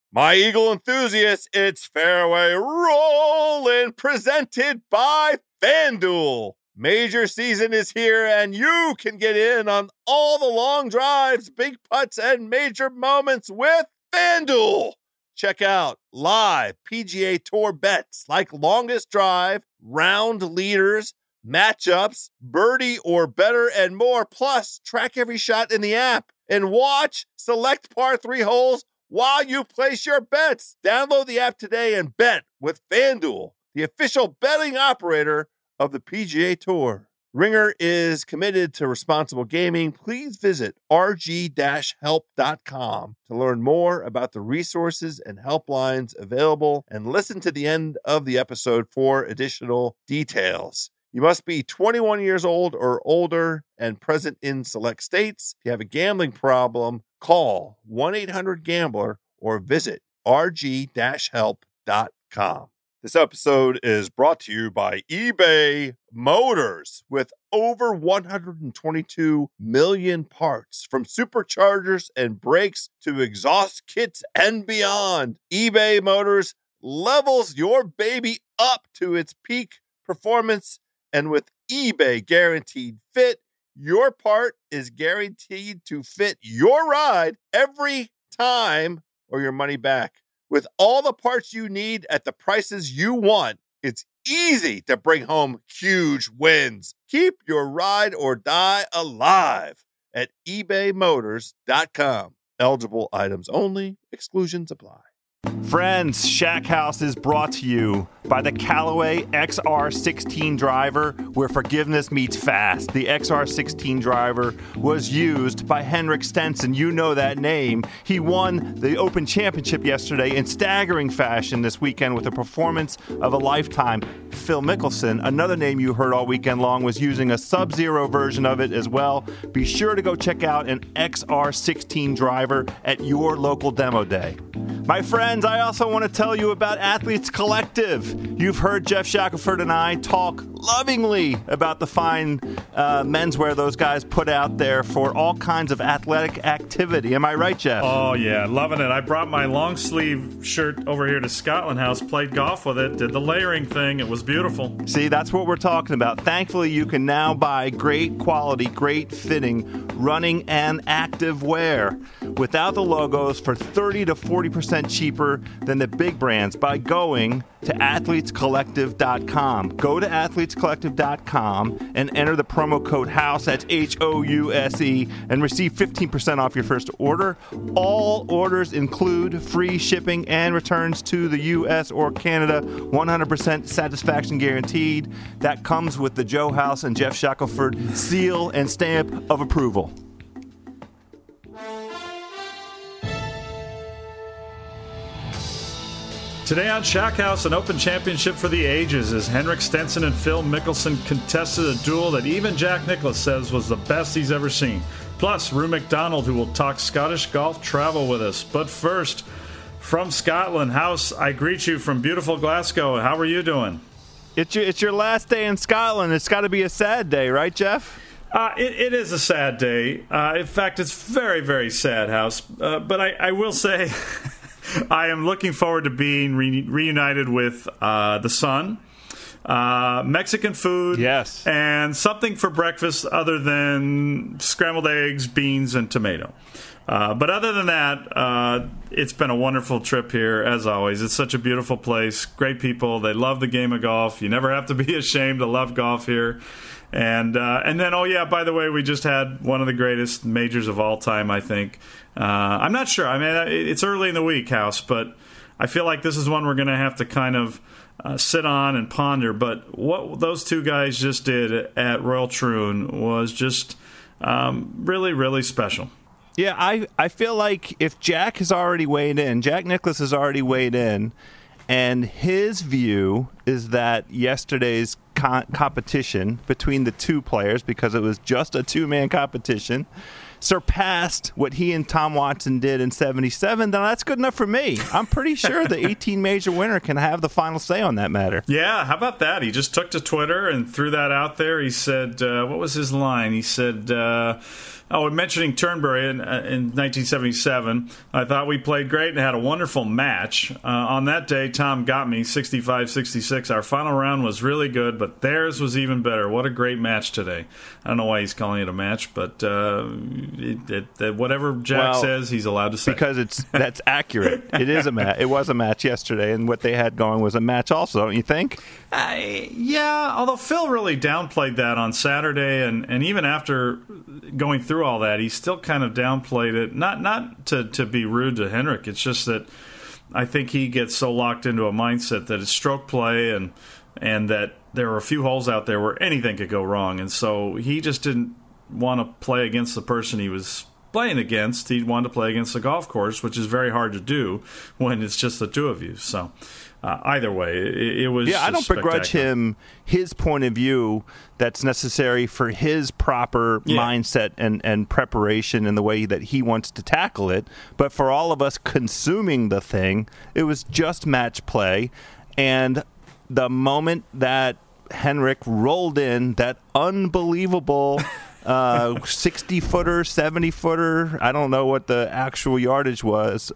My Eagle enthusiasts, it's Fairway Rollin', presented by FanDuel. Major season is here, and you can get in on all the long drives, big putts, and major moments with FanDuel. Check out live PGA Tour bets like longest drive, round leaders, matchups, birdie or better, and more. Plus, track every shot in the app and watch select par 3 holes while you place your bets. Download the app today and bet with FanDuel, the official betting operator of the PGA Tour. Ringer is committed to responsible gaming. Please visit rg-help.com to learn more about the resources and helplines available and listen to the end of the episode for additional details. You must be 21 years old or older and present in select states. If you have a gambling problem, call 1-800-GAMBLER or visit rg-help.com. This episode is brought to you by eBay Motors. With over 122 million parts, from superchargers and brakes to exhaust kits and beyond, eBay Motors levels your baby up to its peak performance. And with eBay Guaranteed Fit, your part is guaranteed to fit your ride every time or your money back. With all the parts you need at the prices you want, it's easy to bring home huge wins. Keep your ride or die alive at ebaymotors.com. Eligible items only. Exclusions apply. Friends, Shack House is brought to you by the Callaway XR16 driver, where forgiveness meets fast. The XR16 driver was used by Henrik Stenson. You know that name. He won the Open Championship yesterday in staggering fashion this weekend with a performance of a lifetime. Phil Mickelson, another name you heard all weekend long, was using a Sub-Zero version of it as well. Be sure to go check out an XR16 driver at your local demo day. My friends, I also want to tell you about Athletes Collective. You've heard Jeff Shackelford and I talk lovingly about the fine menswear those guys put out there for all kinds of athletic activity. Am I right, Jeff? Oh, yeah, loving it. I brought my long sleeve shirt over here to Scotland House, played golf with it, did the layering thing. It was beautiful. See, that's what we're talking about. Thankfully, you can now buy great quality, great fitting running and active wear without the logos for 30 to 40% cheaper than the big brands by going to athletescollective.com. Go to athletescollective.com and enter the promo code HOUSE, that's HOUSE, and receive 15% off your first order. All orders include free shipping and returns to the U.S. or Canada, 100% satisfaction guaranteed. That comes with the Joe House and Jeff Shackelford seal and stamp of approval. Today on Shack House, an Open Championship for the ages as Henrik Stenson and Phil Mickelson contested a duel that even Jack Nicklaus says was the best he's ever seen. Plus, Rue McDonald, who will talk Scottish golf travel with us. But first, from Scotland, House, I greet you from beautiful Glasgow. How are you doing? It's your last day in Scotland. It's got to be a sad day, right, Jeff? It is a sad day. In fact, it's very, very sad, House. But I will say... I am looking forward to being reunited with the son, Mexican food, yes, and something for breakfast other than scrambled eggs, beans, and tomato. But other than that, it's been a wonderful trip here, as always. It's such a beautiful place, great people. They love the game of golf. You never have to be ashamed to love golf here. And then, oh yeah, by the way, we just had one of the greatest majors of all time, I think. I'm not sure. I mean, it's early in the week, House, but I feel like this is one we're going to have to kind of sit on and ponder. But what those two guys just did at Royal Troon was just really, really special. Yeah, I feel like if Jack has already weighed in, Jack Nicklaus has already weighed in, and his view is that yesterday's competition between the two players, because it was just a two-man competition, surpassed what he and Tom Watson did in 77, then that's good enough for me. I'm pretty sure the 18 major winner can have the final say on that matter. Yeah, how about that? He just took to Twitter and threw that out there. He said, what was his line? He said, mentioning Turnberry in 1977, I thought we played great and had a wonderful match. On that day, Tom got me 65-66. Our final round was really good, but theirs was even better. What a great match today. I don't know why he's calling it a match, but whatever Jack says, he's allowed to say. Because that's accurate. It is a match. It was a match yesterday, and what they had going was a match also, don't you think? Yeah, although Phil really downplayed that on Saturday, and even after going through all that, he still kind of downplayed it. Not to be rude to Henrik. It's just that I think he gets so locked into a mindset that it's stroke play and that there are a few holes out there where anything could go wrong, and so he just didn't want to play against the person he was playing against. He wanted to play against the golf course, which is very hard to do when it's just the two of you. So either way, it was. Yeah, I don't begrudge him his point of view that's necessary for his proper mindset and preparation in the way that he wants to tackle it. But for all of us consuming the thing, it was just match play. And the moment that Henrik rolled in that unbelievable 60-footer, 70-footer, I don't know what the actual yardage was,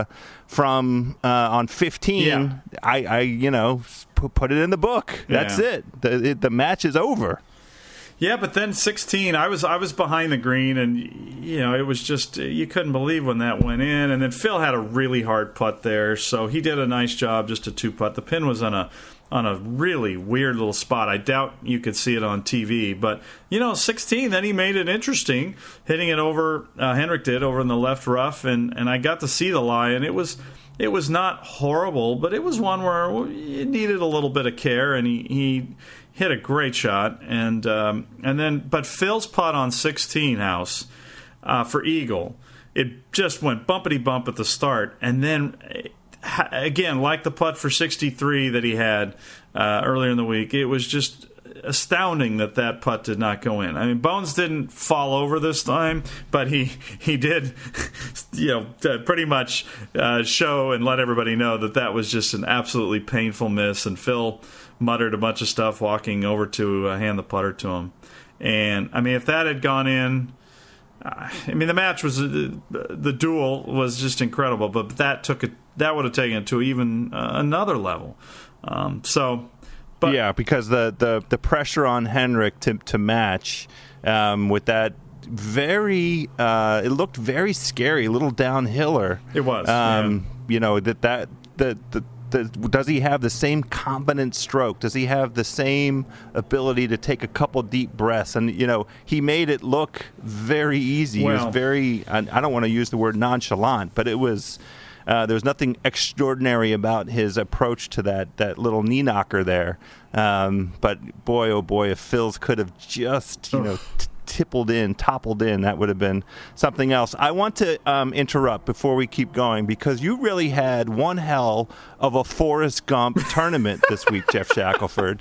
from on 15, I put it in the book. That's it. The match is over. Yeah, but then 16, I was behind the green, and it was just you couldn't believe when that went in. And then Phil had a really hard putt there, so he did a nice job, just a 2-putt. The pin was on a really weird little spot. I doubt you could see it on TV, but 16. Then he made it interesting, hitting it over. Henrik did over in the left rough, and I got to see the lie, and it was not horrible, but it was one where it needed a little bit of care, and he hit a great shot, and then but Phil's putt on 16 house for eagle, it just went bumpity bump at the start, and then again, like the putt for 63 that he had earlier in the week, it was just astounding that putt did not go in. I mean, Bones didn't fall over this time, but he did, pretty much show and let everybody know that was just an absolutely painful miss. And Phil muttered a bunch of stuff walking over to hand the putter to him. And I mean, if that had gone in, the match was the duel was just incredible, but that would have taken it to even another level. Because the pressure on Henrik to match with that it looked very scary, a little downhiller. It was. Does he have the same confident stroke? Does he have the same ability to take a couple deep breaths? And, he made it look very easy. Well, it was very, I don't want to use the word nonchalant, but it was, there was nothing extraordinary about his approach to that little knee knocker there. But boy, oh boy, if Phil's could have just, toppled in, that would have been something else. I want to interrupt before we keep going, because you really had one hell of a Forrest Gump tournament this week, Jeff Shackelford.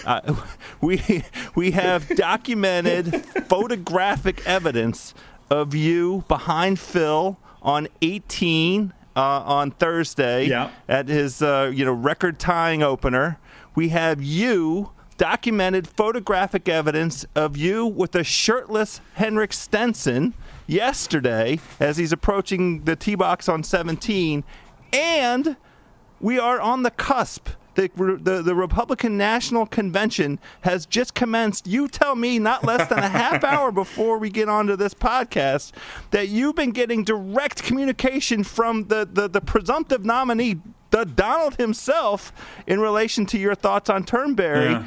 We have documented photographic evidence of you behind Phil on 18 on Thursday at his record-tying opener. We have documented photographic evidence of you with a shirtless Henrik Stenson yesterday as he's approaching the tee box on 17, and we are on the cusp. The Republican National Convention has just commenced. You tell me not less than a half hour before we get onto this podcast that you've been getting direct communication from the presumptive nominee, the Donald himself, in relation to your thoughts on Turnberry. Yeah.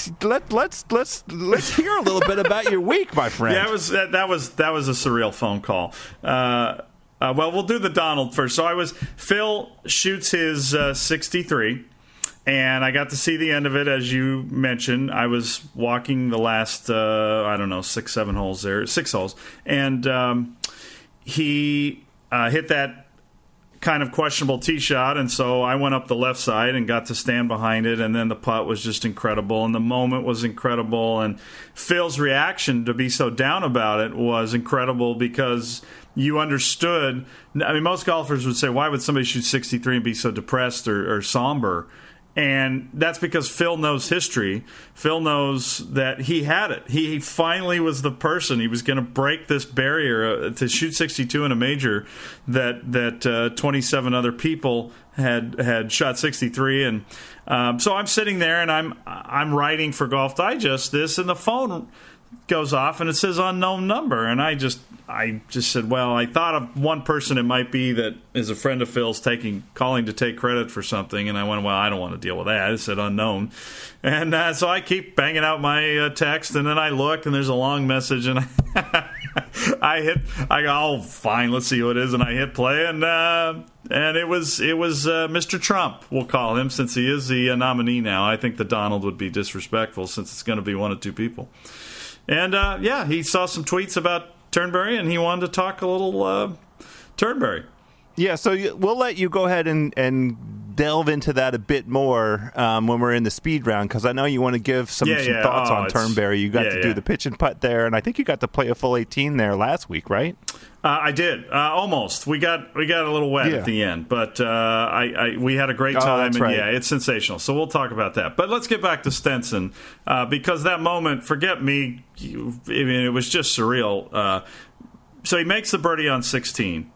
Let's hear a little bit about your week, my friend. Yeah, that was a surreal phone call. Well, we'll do the Donald first. So Phil shoots his 63, and I got to see the end of it, as you mentioned. I was walking the last 6 holes there, and he hit that kind of questionable tee shot, and so I went up the left side and got to stand behind it, and then the putt was just incredible, and the moment was incredible, and Phil's reaction to be so down about it was incredible because you understood. I mean, most golfers would say, why would somebody shoot 63 and be so depressed or somber? And that's because Phil knows history. Phil knows that he had it. He finally was the person. He was going to break this barrier to shoot 62 in a major that 27 other people had shot 63. And so I'm sitting there and I'm writing for Golf Digest this, and the phone goes off and it says unknown number, and I just said, well, I thought of one person it might be that is a friend of Phil's calling to take credit for something, and I went, well, I don't want to deal with that. It said unknown, and so I keep banging out my text, and then I look and there's a long message, and I go, oh, fine, let's see who it is, and I hit play, and it was Mr. Trump, we'll call him, since he is the nominee now. I think the Donald would be disrespectful since it's going to be one of two people. And, he saw some tweets about Turnberry, and he wanted to talk a little Turnberry. Yeah, so we'll let you go ahead and delve into that a bit more when we're in the speed round, because I know you want to give some thoughts on Turnberry. You got to do the pitch and putt there, and I think you got to play a full 18 there last week, right? I did, almost. We got a little wet at the end, but we had a great time, and right. It's sensational. So we'll talk about that. But let's get back to Stenson, because that moment, forget me, it was just surreal. So he makes the birdie on 16,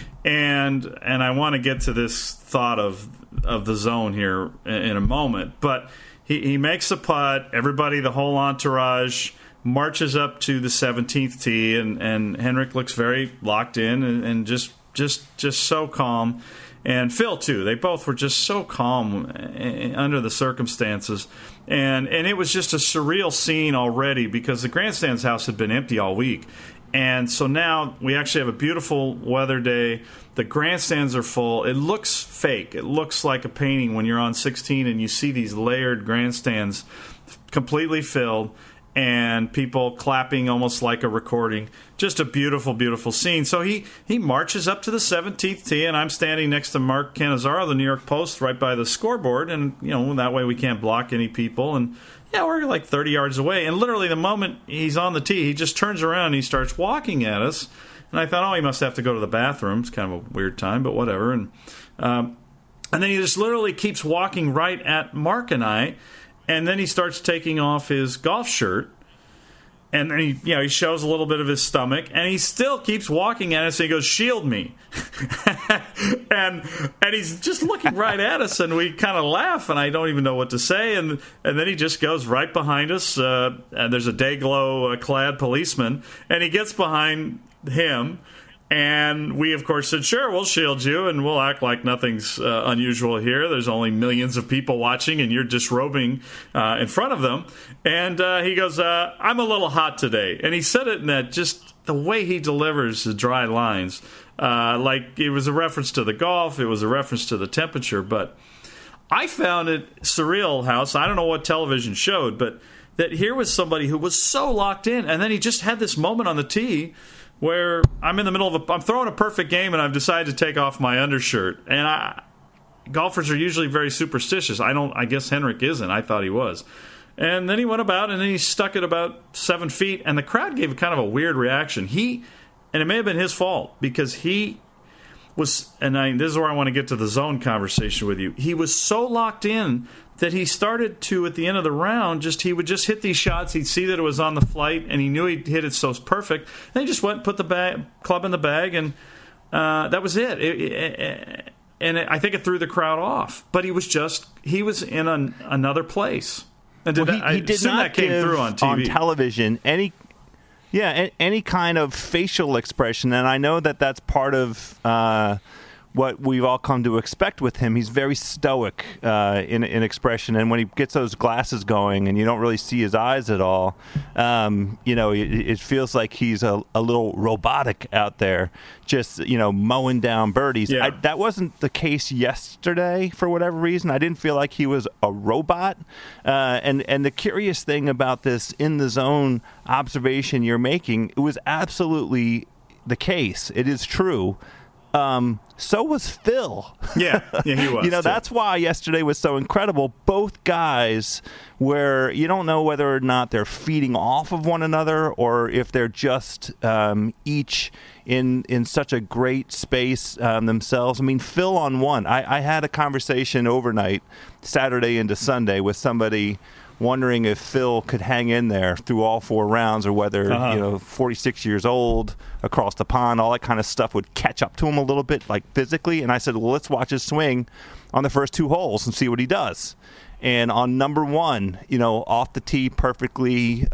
and I want to get to this thought of the zone here in a moment. But he makes the putt. Everybody, the whole entourage, marches up to the 17th tee, and Henrik looks very locked in and just so calm. And Phil, too. They both were just so calm under the circumstances. And it was just a surreal scene already because the Grandstands house had been empty all week. And so now we actually have a beautiful weather day. The grandstands are full. It looks fake. It looks like a painting when you're on 16 and you see these layered grandstands completely filled, and people clapping almost like a recording. Just a beautiful, beautiful scene. So he marches up to the 17th tee, and I'm standing next to Mark Cannizzaro, the New York Post, right by the scoreboard, and that way we can't block any people. And we're like 30 yards away, and literally the moment he's on the tee, he just turns around and he starts walking at us. And I thought, he must have to go to the bathroom. It's kind of a weird time, but whatever. And then he just literally keeps walking right at Mark and I. And then he starts taking off his golf shirt, and then he shows a little bit of his stomach, and he still keeps walking at us, and he goes, "Shield me," and he's just looking right at us, and we kind of laugh, and I don't even know what to say, and then he just goes right behind us, and there's a day-glow clad policeman, and he gets behind him. And we, of course, said, sure, we'll shield you, and we'll act like nothing's unusual here. There's only millions of people watching, and you're disrobing in front of them. And he goes, I'm a little hot today. And he said it in that just the way he delivers the dry lines. Like it was a reference to the golf. It was a reference to the temperature. But I found it surreal, House. I don't know what television showed, but that here was somebody who was so locked in. And then he just had this moment on the tee where I'm in the middle of I'm throwing a perfect game, and I've decided to take off my undershirt. And golfers are usually very superstitious. I guess Henrik isn't. I thought he was. And then he went about, and then he stuck it about 7 feet, and the crowd gave kind of a weird reaction. And it may have been his fault, because he was, this is where I want to get to the zone conversation with you. He was so locked in that he started to, at the end of the round, he would just hit these shots. He'd see that it was on the flight, and he knew he'd hit it so perfect. And he just went and put the club in the bag, and that was it. I think it threw the crowd off. But he was in another place. And he did not that came give through on TV. On television any kind of facial expression, and I know that that's part of what we've all come to expect with him. He's very stoic in expression, and when he gets those glasses going and you don't really see his eyes at all, it feels like he's a little robotic out there, just mowing down birdies. Yeah. That wasn't the case yesterday for whatever reason. I didn't feel like he was a robot. And the curious thing about this in the zone observation you're making, it was absolutely the case. It is true So was Phil. Yeah, he was. That's why yesterday was so incredible. Both guys, where you don't know whether or not they're feeding off of one another or if they're just each in such a great space themselves. I mean, Phil on one. I had a conversation overnight, Saturday into Sunday, with somebody wondering if Phil could hang in there through all 4 rounds, or whether 46 years old, across the pond, all that kind of stuff would catch up to him a little bit, like physically. And I said, well, let's watch his swing on the first 2 holes and see what he does. And on number 1, off the tee, perfectly,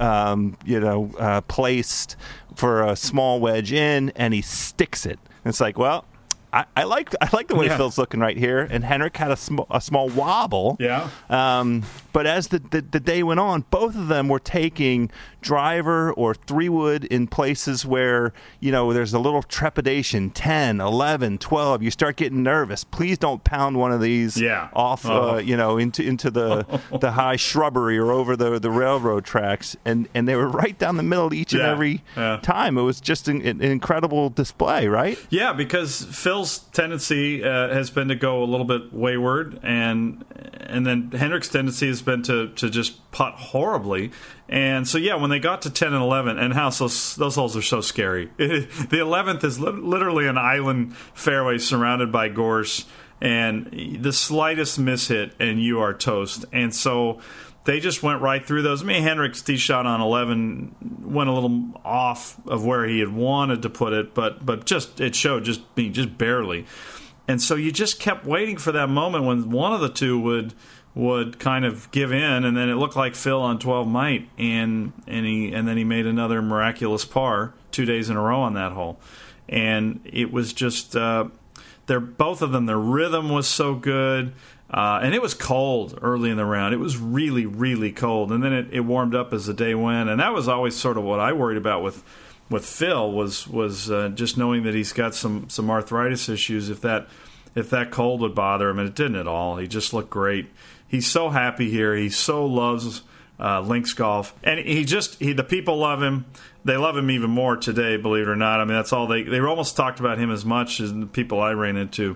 placed for a small wedge in, and he sticks it. And it's like, well, I like the way Phil's looking right here, and Henrik had a small wobble. Yeah. But as the day went on, both of them were taking driver or 3-wood in places where there's a little trepidation. 10, 11, 12. You start getting nervous. Please don't pound one of these off, into the high shrubbery or over the railroad tracks. And they were right down the middle each and every time. It was just an incredible display, right? Yeah, because Phil's tendency has been to go a little bit wayward, and then Henrik's tendency has been to just putt horribly. And so, when they got to 10 and 11, and those holes are so scary. The 11th is literally an island fairway surrounded by gorse, and the slightest mishit, and you are toast. And so they just went right through those. I mean, Henrik's tee shot on 11 went a little off of where he had wanted to put it, but it showed just barely. And so you just kept waiting for that moment when one of the two would kind of give in, and then it looked like Phil on 12 might, and then he made another miraculous par 2 days in a row on that hole. And it was just both of them, their rhythm was so good. And it was cold early in the round. It was really, really cold. And then it warmed up as the day went. And that was always sort of what I worried about with Phil was just knowing that he's got some arthritis issues, if that cold would bother him. And it didn't at all. He just looked great. He's so happy here. He so loves links golf. And the people love him. They love him even more today, believe it or not. I mean, that's all they almost talked about him as much as the people I ran into.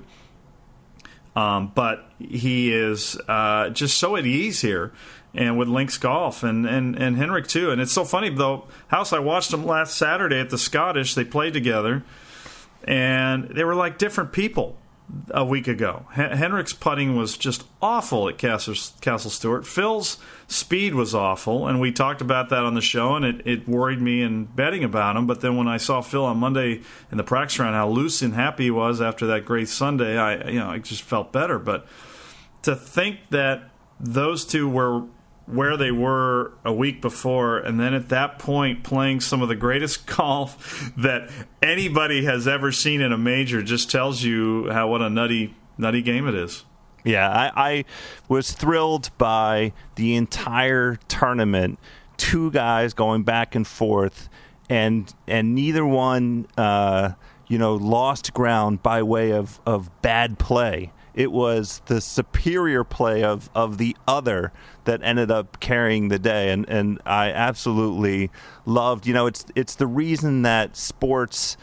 But he is just so at ease here, and with links golf, and Henrik too. And it's so funny though, House, I watched them last Saturday at the Scottish. They played together, and they were like different people a week ago. Henrik's putting was just awful at Castle Stewart. Phil's speed was awful, and we talked about that on the show, and it worried me in betting about him. But then when I saw Phil on Monday in the practice round, how loose and happy he was after that great Sunday, I just felt better. But to think that those two were where they were a week before, and then at that point playing some of the greatest golf that anybody has ever seen in a major, just tells you what a nutty game it is. Yeah, I was thrilled by the entire tournament. 2 guys going back and forth, and neither one lost ground by way of bad play. It was the superior play of the other that ended up carrying the day, and I absolutely loved. It's the reason that sports,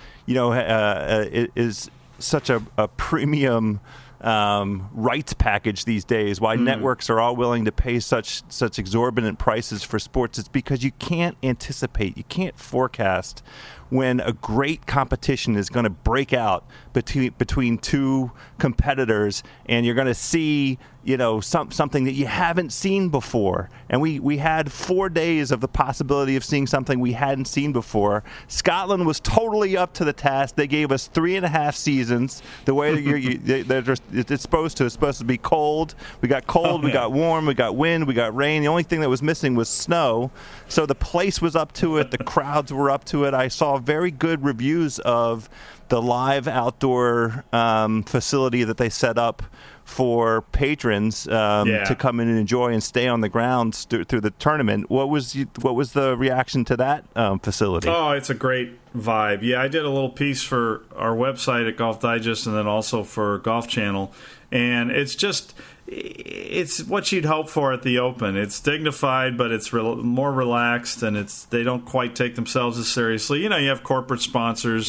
is such a premium rights package these days. Why networks are all willing to pay such exorbitant prices for sports? It's because you can't anticipate, you can't forecast when a great competition is going to break out between 2 competitors, and you're going to see something that you haven't seen before. And we had 4 days of the possibility of seeing something we hadn't seen before. Scotland was totally up to the task. They gave us 3.5 seasons. The way it's supposed to be cold. We got cold, we got warm, we got wind, we got rain. The only thing that was missing was snow. So the place was up to it. The crowds were up to it. I saw very good reviews of the live outdoor facility that they set up for patrons to come in and enjoy and stay on the grounds through the tournament. What was the reaction to that facility? Oh, it's a great vibe. Yeah, I did a little piece for our website at Golf Digest, and then also for Golf Channel, and it's what you'd hope for at the Open. It's dignified, but it's more relaxed, and they don't quite take themselves as seriously. You have corporate sponsors.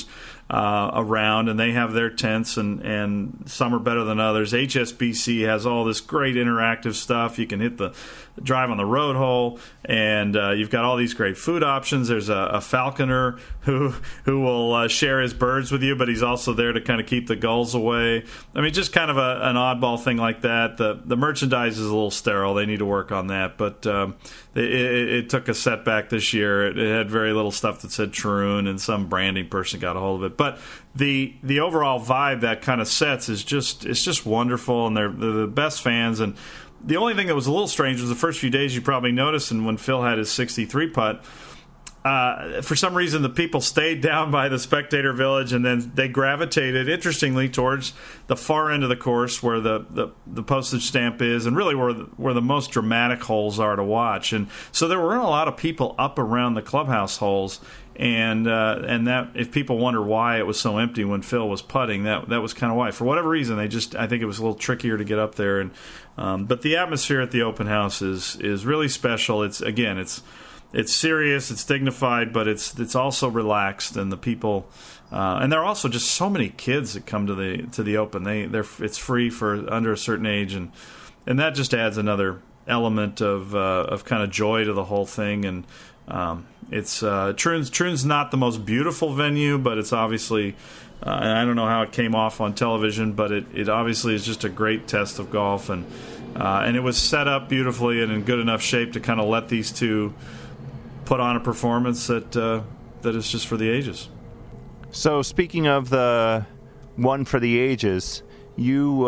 around, and they have their tents, and some are better than others. HSBC has all this great interactive stuff. You can hit the drive on the road hole, and you've got all these great food options. There's a falconer who will share his birds with you, but he's also there to kind of keep the gulls away. I mean, just kind of an oddball thing like that. The merchandise is a little sterile. They need to work on that, but it took a setback this year. It had very little stuff that said Troon, and some branding person got a hold of it. But the overall vibe that kind of sets is just wonderful, and they're the best fans. And the only thing that was a little strange was the first few days, you probably noticed, and when Phil had his 63 putt, for some reason the people stayed down by the spectator village, and then they gravitated, interestingly, towards the far end of the course where the postage stamp is, and really where the most dramatic holes are to watch. And so there weren't a lot of people up around the clubhouse holes, and that, if people wonder why it was so empty when Phil was putting, that was kind of why. For whatever reason, I think it was a little trickier to get up there. And but the atmosphere at the open house is really special. It's serious, it's dignified, but it's also relaxed, and the people, and there are also just so many kids that come to the Open. It's free for under a certain age, and that just adds another element of kind of joy to the whole thing. And it's Troon's not the most beautiful venue, but it's obviously, and I don't know how it came off on television, but it obviously is just a great test of golf, and it was set up beautifully and in good enough shape to kind of let these two put on a performance that is just for the ages. So speaking of the one for the ages, you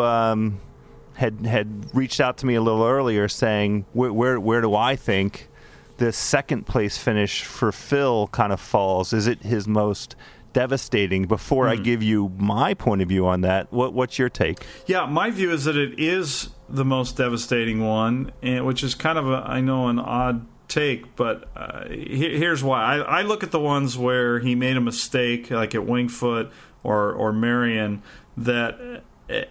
had reached out to me a little earlier saying, where do I think this second place finish for Phil kind of falls? Is it his most devastating? Before I give you my point of view on that, what's your take? Yeah, my view is that it is the most devastating one, which is kind of an odd take, but here's why. I look at the ones where he made a mistake, like at Winged Foot or Marion, that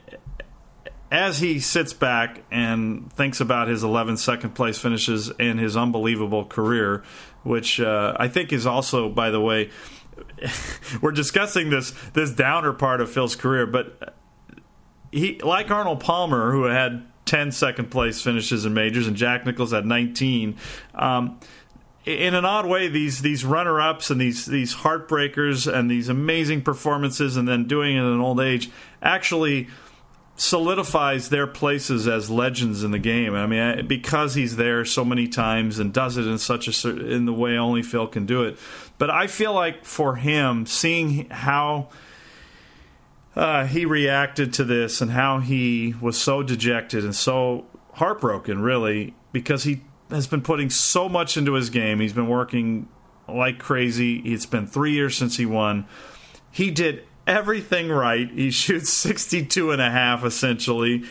as he sits back and thinks about his 11 second place finishes and his unbelievable career, which I think is also, by the way, we're discussing this downer part of Phil's career, but he, like Arnold Palmer, who had 10 second place finishes in majors, and Jack Nicklaus had 19. In an odd way, these runner-ups and these heartbreakers and these amazing performances, and then doing it in an old age, actually solidifies their places as legends in the game. I mean, because he's there so many times and does it in the way only Phil can do it. But I feel like for him, seeing how he reacted to this and how he was so dejected and so heartbroken, really, because he has been putting so much into his game. He's been working like crazy. It's been 3 years since he won. He did everything right. He shoots 62.5 essentially.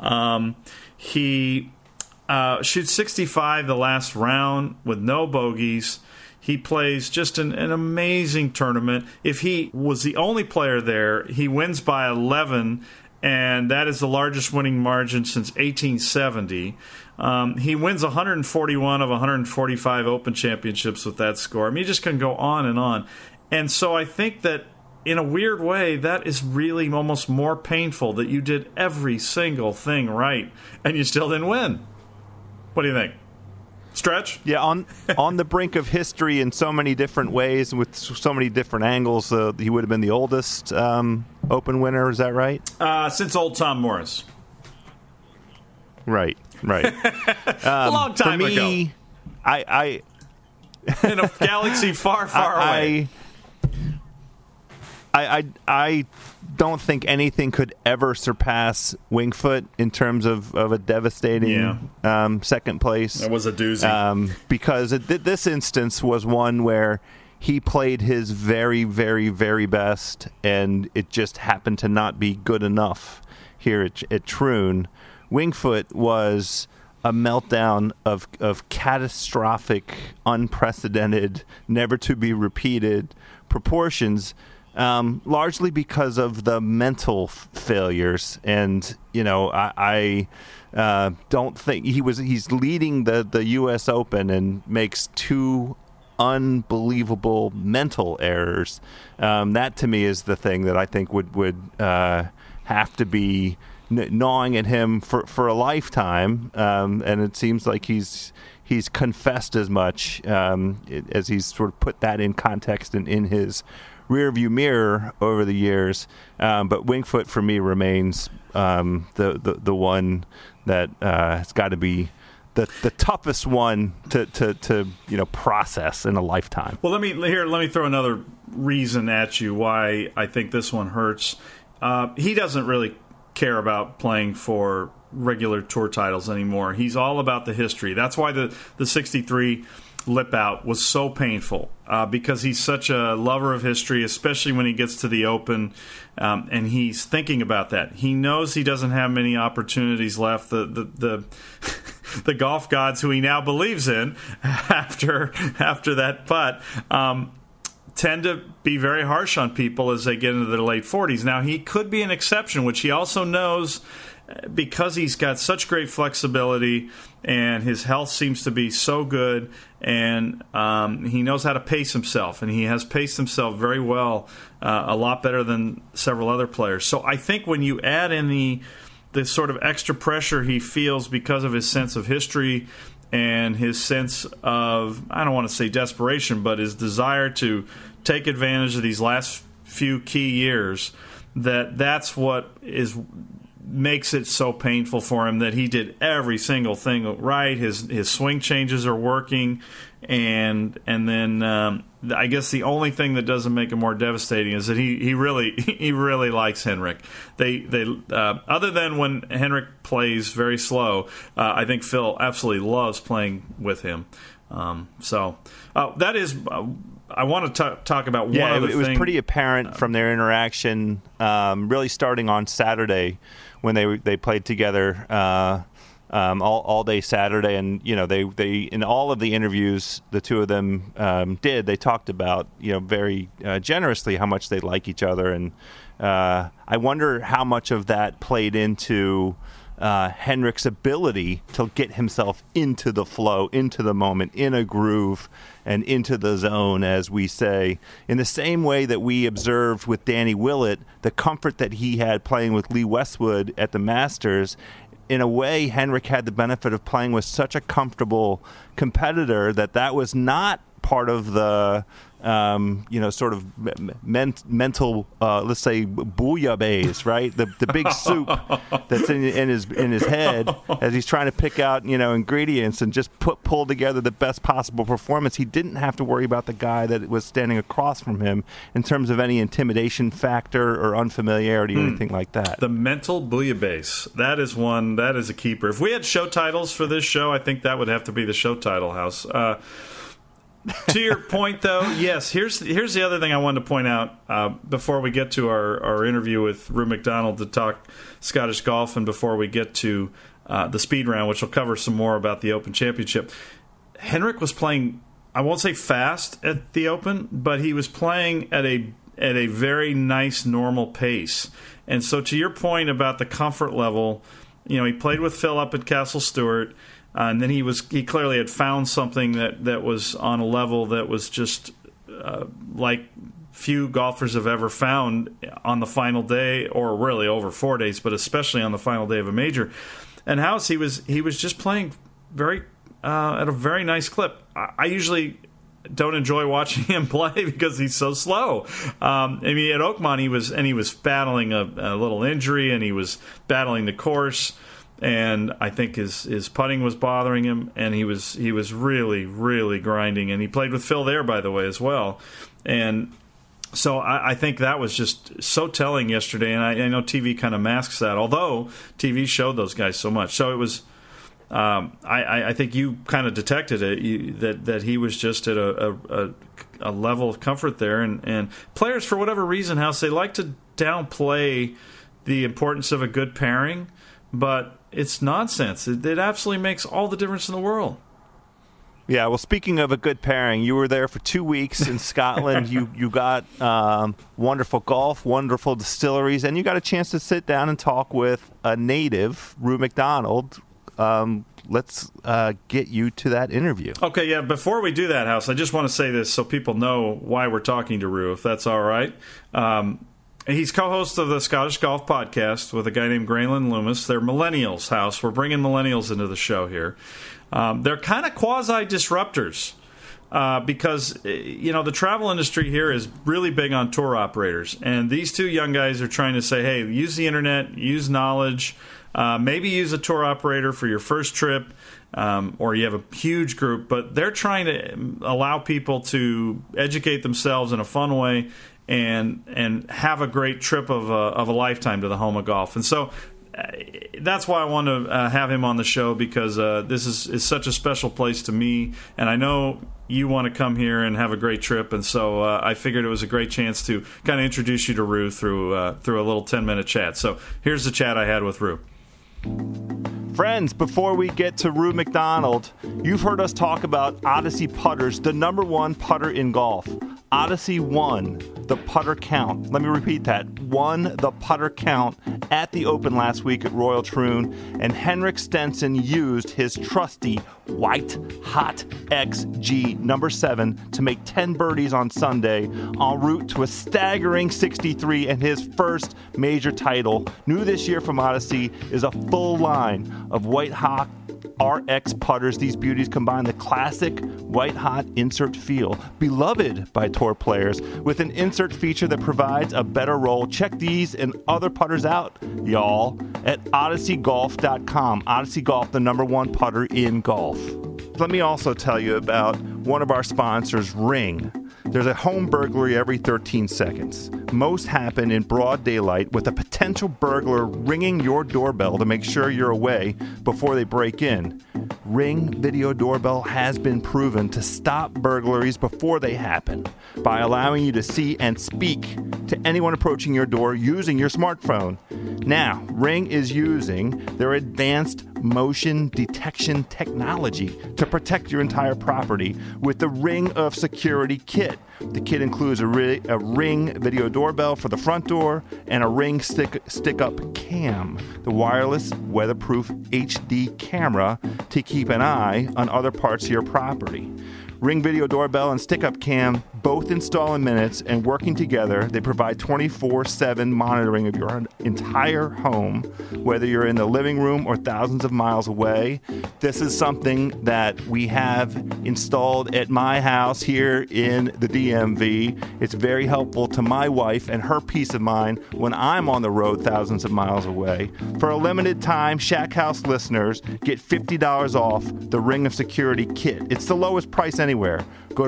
He shoots 65 the last round with no bogeys. He plays just an amazing tournament. If he was the only player there, he wins by 11, and that is the largest winning margin since 1870. He wins 141 of 145 Open Championships with that score. I mean, you just can go on and on. And so I think that in a weird way, that is really almost more painful, that you did every single thing right and you still didn't win. What do you think? Stretch? Yeah, on the brink of history in so many different ways, with so many different angles, he would have been the oldest Open winner. Is that right? Since old Tom Morris. Right. A long time for me, ago. I in a galaxy far, far away. I don't think anything could ever surpass Winged Foot in terms of a devastating second place. That was a doozy. Because this instance was one where he played his very, very, very best, and it just happened to not be good enough here at Troon. Winged Foot was a meltdown of catastrophic, unprecedented, never to be repeated proportions. Largely because of the mental failures, and I don't think he's leading the U.S. Open and makes two unbelievable mental errors. That to me is the thing that I think would have to be gnawing at him for a lifetime. And it seems like he's confessed as much as he's sort of put that in context and in his rearview mirror over the years. But Winged Foot for me remains the one that has got to be the toughest one to process in a lifetime. Well, let me throw another reason at you why I think this one hurts. He doesn't really care about playing for regular tour titles anymore. He's all about the history. That's why the 63 lip out was so painful, because he's such a lover of history, especially when he gets to the Open, and he's thinking about that. He knows he doesn't have many opportunities left. The golf gods, who he now believes in after that putt, tend to be very harsh on people as they get into their late 40s. Now, he could be an exception, which he also knows, because he's got such great flexibility and his health seems to be so good, and he knows how to pace himself, and he has paced himself very well, a lot better than several other players. So I think when you add in the sort of extra pressure he feels because of his sense of history and his sense of, I don't want to say desperation, but his desire to take advantage of these last few key years, that's what makes it so painful for him, that he did every single thing right. His swing changes are working, and then I guess the only thing that doesn't make it more devastating is that he really likes Henrik. They other than when Henrik plays very slow, I think Phil absolutely loves playing with him. So that is. I want to talk about one other thing. It was pretty apparent from their interaction, really starting on Saturday when they played together all day Saturday, and they in all of the interviews the two of them did, they talked about very generously how much they like each other, and I wonder how much of that played into Henrik's ability to get himself into the flow, into the moment, in a groove, and into the zone, as we say. In the same way that we observed with Danny Willett, the comfort that he had playing with Lee Westwood at the Masters, in a way, Henrik had the benefit of playing with such a comfortable competitor that was not part of the sort of mental, let's say, bouillabaisse, right? The big soup that's in his head as he's trying to pick out ingredients and just pull together the best possible performance. He didn't have to worry about the guy that was standing across from him in terms of any intimidation factor or unfamiliarity or anything like that. The mental bouillabaisse, that is a keeper. If we had show titles for this show, I think that would have to be the show title house. To your point, though, yes, here's the other thing I wanted to point out before we get to our interview with Rue McDonald to talk Scottish golf, and before we get to the speed round, which will cover some more about the Open Championship. Henrik was playing, I won't say fast at the Open, but he was playing at a very nice, normal pace. And so to your point about the comfort level, he played with Phil up at Castle Stewart. And then he clearly had found something that was on a level that was just like few golfers have ever found on the final day, or really over 4 days, but especially on the final day of a major. And House, he was just playing very at a very nice clip. I usually don't enjoy watching him play because he's so slow. At Oakmont he was battling a little injury, and he was battling the course. And I think his putting was bothering him, and he was really, really grinding. And he played with Phil there, by the way, as well. And so I think that was just so telling yesterday. And I know TV kind of masks that, although TV showed those guys so much. So it was. I think you kind of detected it, that he was just at a level of comfort there. And players, for whatever reason, House, they like to downplay the importance of a good pairing. But it's nonsense. It absolutely makes all the difference in the world. Yeah, well, speaking of a good pairing, you were there for 2 weeks in Scotland. You got wonderful golf, wonderful distilleries, and you got a chance to sit down and talk with a native, Rue McDonald, let's get you to that interview. Okay, yeah, before we do that, House, I just want to say this so people know why we're talking to Rue, if that's all right. He's co-host of the Scottish Golf Podcast with a guy named Graylin Loomis. They're millennials, House. We're bringing millennials into the show here. They're kind of quasi-disruptors because, the travel industry here is really big on tour operators. And these two young guys are trying to say, hey, use the internet, use knowledge, maybe use a tour operator for your first trip, or you have a huge group. But they're trying to allow people to educate themselves in a fun way and have a great trip of a lifetime to the home of golf. And so that's why I want to have him on the show, because this is such a special place to me, and I know you want to come here and have a great trip, and so I figured it was a great chance to kind of introduce you to Rue through a little 10-minute chat. So here's the chat I had with Rue. Friends, before we get to Rue McDonald, you've heard us talk about Odyssey Putters, the #1 putter in golf. Odyssey won the putter count. Let me repeat that. Won the putter count at the Open last week at Royal Troon, and Henrik Stenson used his trusty White Hot XG #7 to make 10 birdies on Sunday, en route to a staggering 63 and his first major title. New this year from Odyssey is a full line of White Hot RX putters. These beauties combine the classic white hot insert feel, beloved by tour players, with an insert feature that provides a better roll. Check these and other putters out, y'all, at odysseygolf.com. Odyssey Golf, the #1 putter in golf. Let me also tell you about one of our sponsors, Ring. There's a home burglary every 13 seconds. Most happen in broad daylight, with a potential burglar ringing your doorbell to make sure you're away before they break in. Ring Video Doorbell has been proven to stop burglaries before they happen by allowing you to see and speak to anyone approaching your door using your smartphone. Now, Ring is using their advanced motion detection technology to protect your entire property with the Ring of Security Kit. The kit includes a Ring Video Doorbell for the front door and a Ring stick-up cam, the wireless weatherproof HD camera to keep an eye on other parts of your property. Ring Video Doorbell and Stick-Up Cam both install in minutes, and working together, they provide 24/7 monitoring of your entire home, whether you're in the living room or thousands of miles away. This is something that we have installed at my house here in the DMV. It's very helpful to my wife and her peace of mind when I'm on the road thousands of miles away. For a limited time, Shack House listeners get $50 off the Ring of Security Kit. It's the lowest price anywhere. Go to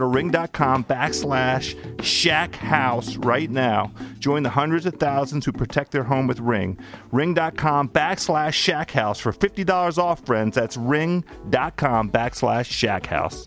ring.com/shackhouse right now. Join the hundreds of thousands who protect their home with Ring. Ring.com/shackhouse for $50 off, friends. That's ring.com/shackhouse.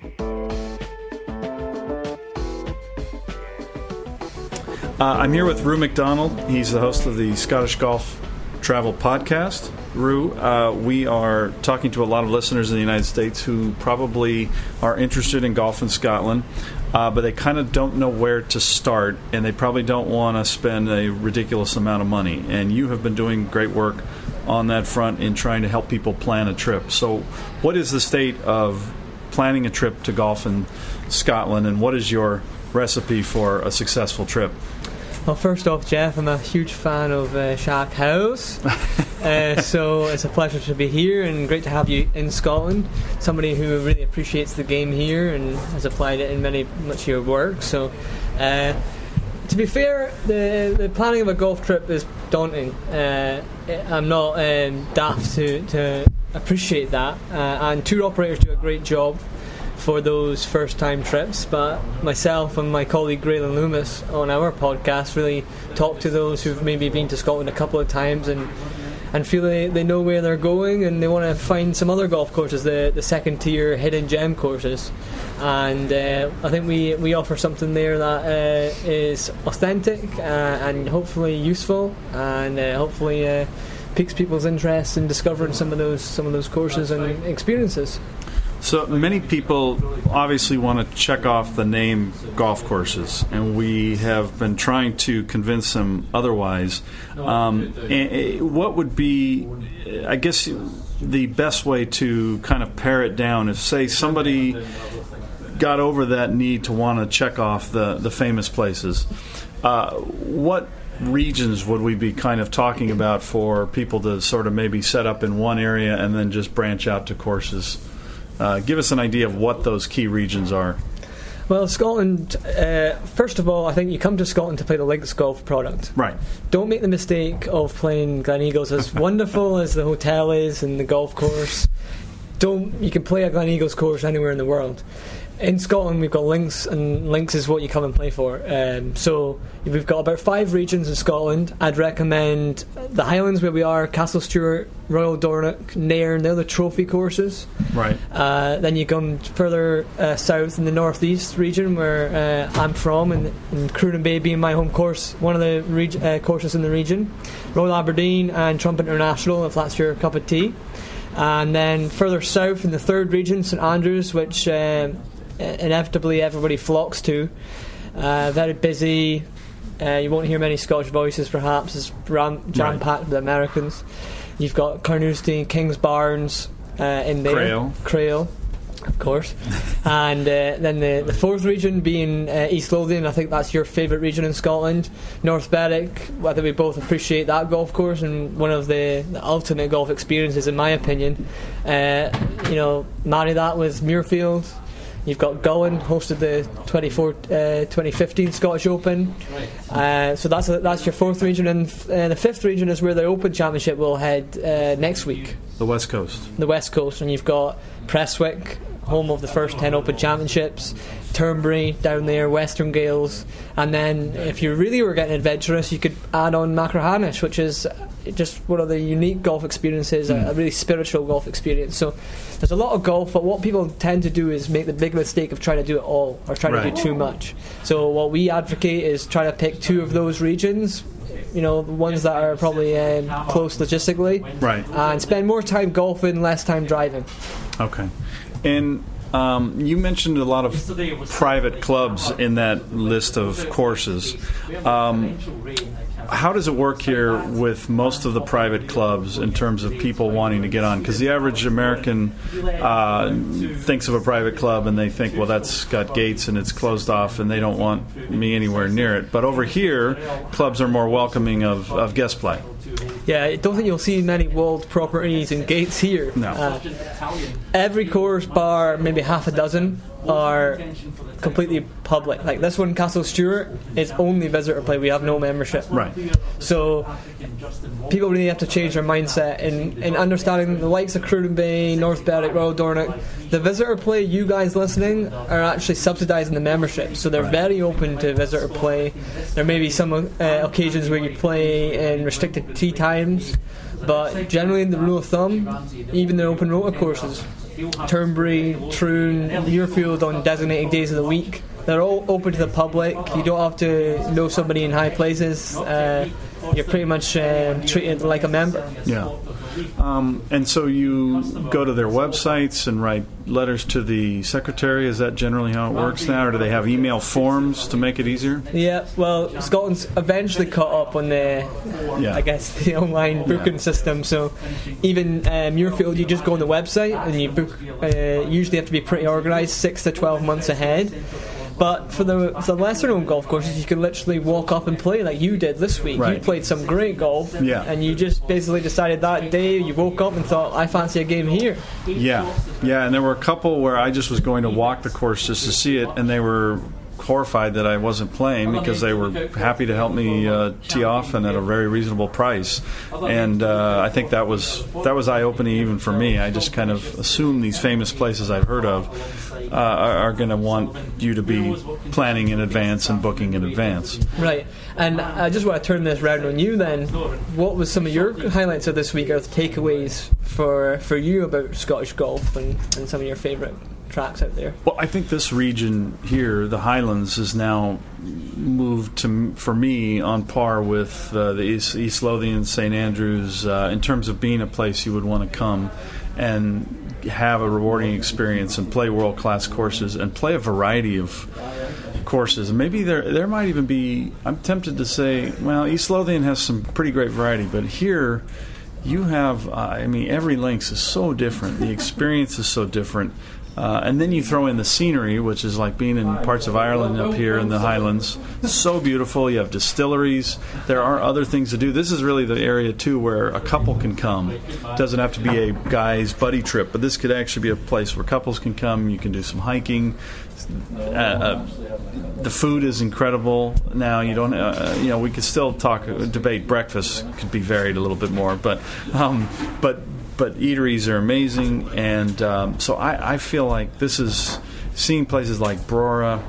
I'm here with Rue McDonald. He's the host of the Scottish Golf Travel Podcast. Rue, we are talking to a lot of listeners in the United States who probably are interested in golf in Scotland, but they kind of don't know where to start, and they probably don't want to spend a ridiculous amount of money. And you have been doing great work on that front in trying to help people plan a trip. So what is the state of planning a trip to golf in Scotland, and what is your recipe for a successful trip? Well, first off, Jeff, I'm a huge fan of Shack House, so it's a pleasure to be here and great to have you in Scotland. Somebody who really appreciates the game here and has applied it in much of your work. So, to be fair, the planning of a golf trip is daunting. I'm not daft to appreciate that, and tour operators do a great job for those first-time trips, but myself and my colleague Graylin Loomis on our podcast really talk to those who've maybe been to Scotland a couple of times and feel they know where they're going, and they want to find some other golf courses, the second-tier hidden gem courses. And I think we offer something there that is authentic and hopefully useful, and hopefully piques people's interest in discovering some of those courses and experiences. So many people obviously want to check off the name golf courses, and we have been trying to convince them otherwise. What would be, I guess, the best way to kind of pare it down if, say, somebody got over that need to want to check off the famous places? What regions would we be kind of talking about for people to sort of maybe set up in one area and then just branch out to courses? Give us an idea of what those key regions are. Well, Scotland, first of all, I think you come to Scotland to play the links golf product. Right. Don't make the mistake of playing Gleneagles. As wonderful as the hotel is and the golf course, you can play a Gleneagles course anywhere in the world. In Scotland, we've got links, and links is what you come and play for. So we've got about 5 regions in Scotland. I'd recommend the Highlands, where we are, Castle Stuart, Royal Dornoch, Nairn. They're the trophy courses. Right. Then you come further south in the northeast region, where I'm from, and Cruden Bay being my home course, one of the courses in the region. Royal Aberdeen and Trump International, if that's your cup of tea. And then further south in the third region, St Andrews, which inevitably everybody flocks to. Very busy. You won't hear many Scottish voices, perhaps. It's jam-packed with Americans. You've got Carnoustie, Kingsbarns in there. Crail, of course. And then the fourth region being East Lothian. I think that's your favourite region in Scotland. North Berwick, whether we both appreciate that golf course, and one of the ultimate golf experiences, in my opinion. Marry that with Muirfield. You've got Gullin, hosted the 2015 Scottish Open. So that's your fourth region. And the fifth region is where the Open Championship will head next week. The West Coast. The West Coast. And you've got Prestwick, home of the first 10 Open Championships, Turnberry down there, Western Gales. And then if you really were getting adventurous, you could add on Machrihanish, which is just one of the unique golf experiences, a really spiritual golf experience. So there's a lot of golf, but what people tend to do is make the big mistake of trying to do it all, or trying to do too much. So what we advocate is try to pick 2 of those regions, the ones that are probably close logistically, and spend more time golfing, less time driving. Okay. And you mentioned a lot of private clubs in that list of courses. How does it work here with most of the private clubs in terms of people wanting to get on? Because the average American thinks of a private club and they think, well, that's got gates and it's closed off and they don't want me anywhere near it. But over here, clubs are more welcoming of guest play. Yeah, I don't think you'll see many walled properties and gates here. No. Every course, bar maybe half a dozen, are completely public. Like this one, Castle Stuart, is only visitor play. We have no membership. Right. So people really have to change their mindset in understanding the likes of Cruden Bay, North Berwick, Royal Dornoch. The visitor play, you guys listening, are actually subsidising the membership. So they're very open to visitor play. There may be some occasions where you play in restricted tee times, but generally the rule of thumb, even the open rota courses, Turnberry, Troon, Muirfield on designated days of the week, they're all open to the public. You don't have to know somebody in high places. You're pretty much treated like a member. Yeah. And so you go to their websites and write letters to the secretary. Is that generally how it works now, or do they have email forms to make it easier? Yeah, well, Scotland's eventually caught up on the online booking system. So even Muirfield, you just go on the website and you book. Usually have to be pretty organised, 6 to 12 months ahead. But for the lesser known golf courses, you can literally walk up and play like you did this week. You played some great golf, and you just basically decided that day, you woke up and thought, I fancy a game here. Yeah, and there were a couple where I just was going to walk the course just to see it, and they were horrified that I wasn't playing because they were happy to help me tee off and at a very reasonable price. And I think that was eye-opening even for me. I just kind of assume these famous places I've heard of are going to want you to be planning in advance and booking in advance. Right. And I just want to turn this round on you then. What was some of your highlights of this week, or the takeaways for you about Scottish golf and some of your favourite tracks out there. Well, I think this region here, the Highlands, is now moved to, for me, on par with the East Lothian, St. Andrews, in terms of being a place you would want to come and have a rewarding experience and play world-class courses and play a variety of courses. And maybe there might even be, I'm tempted to say, well, East Lothian has some pretty great variety, but here you have, every links is so different. The experience is so different. And then you throw in the scenery, which is like being in parts of Ireland up here in the Highlands. So beautiful. You have distilleries. There are other things to do. This is really the area, too, where a couple can come. It doesn't have to be a guy's buddy trip, but this could actually be a place where couples can come. You can do some hiking. The food is incredible. Now, you don't, we could still debate breakfast could be varied a little bit more, but eateries are amazing, and so I feel like this is seeing places like Brora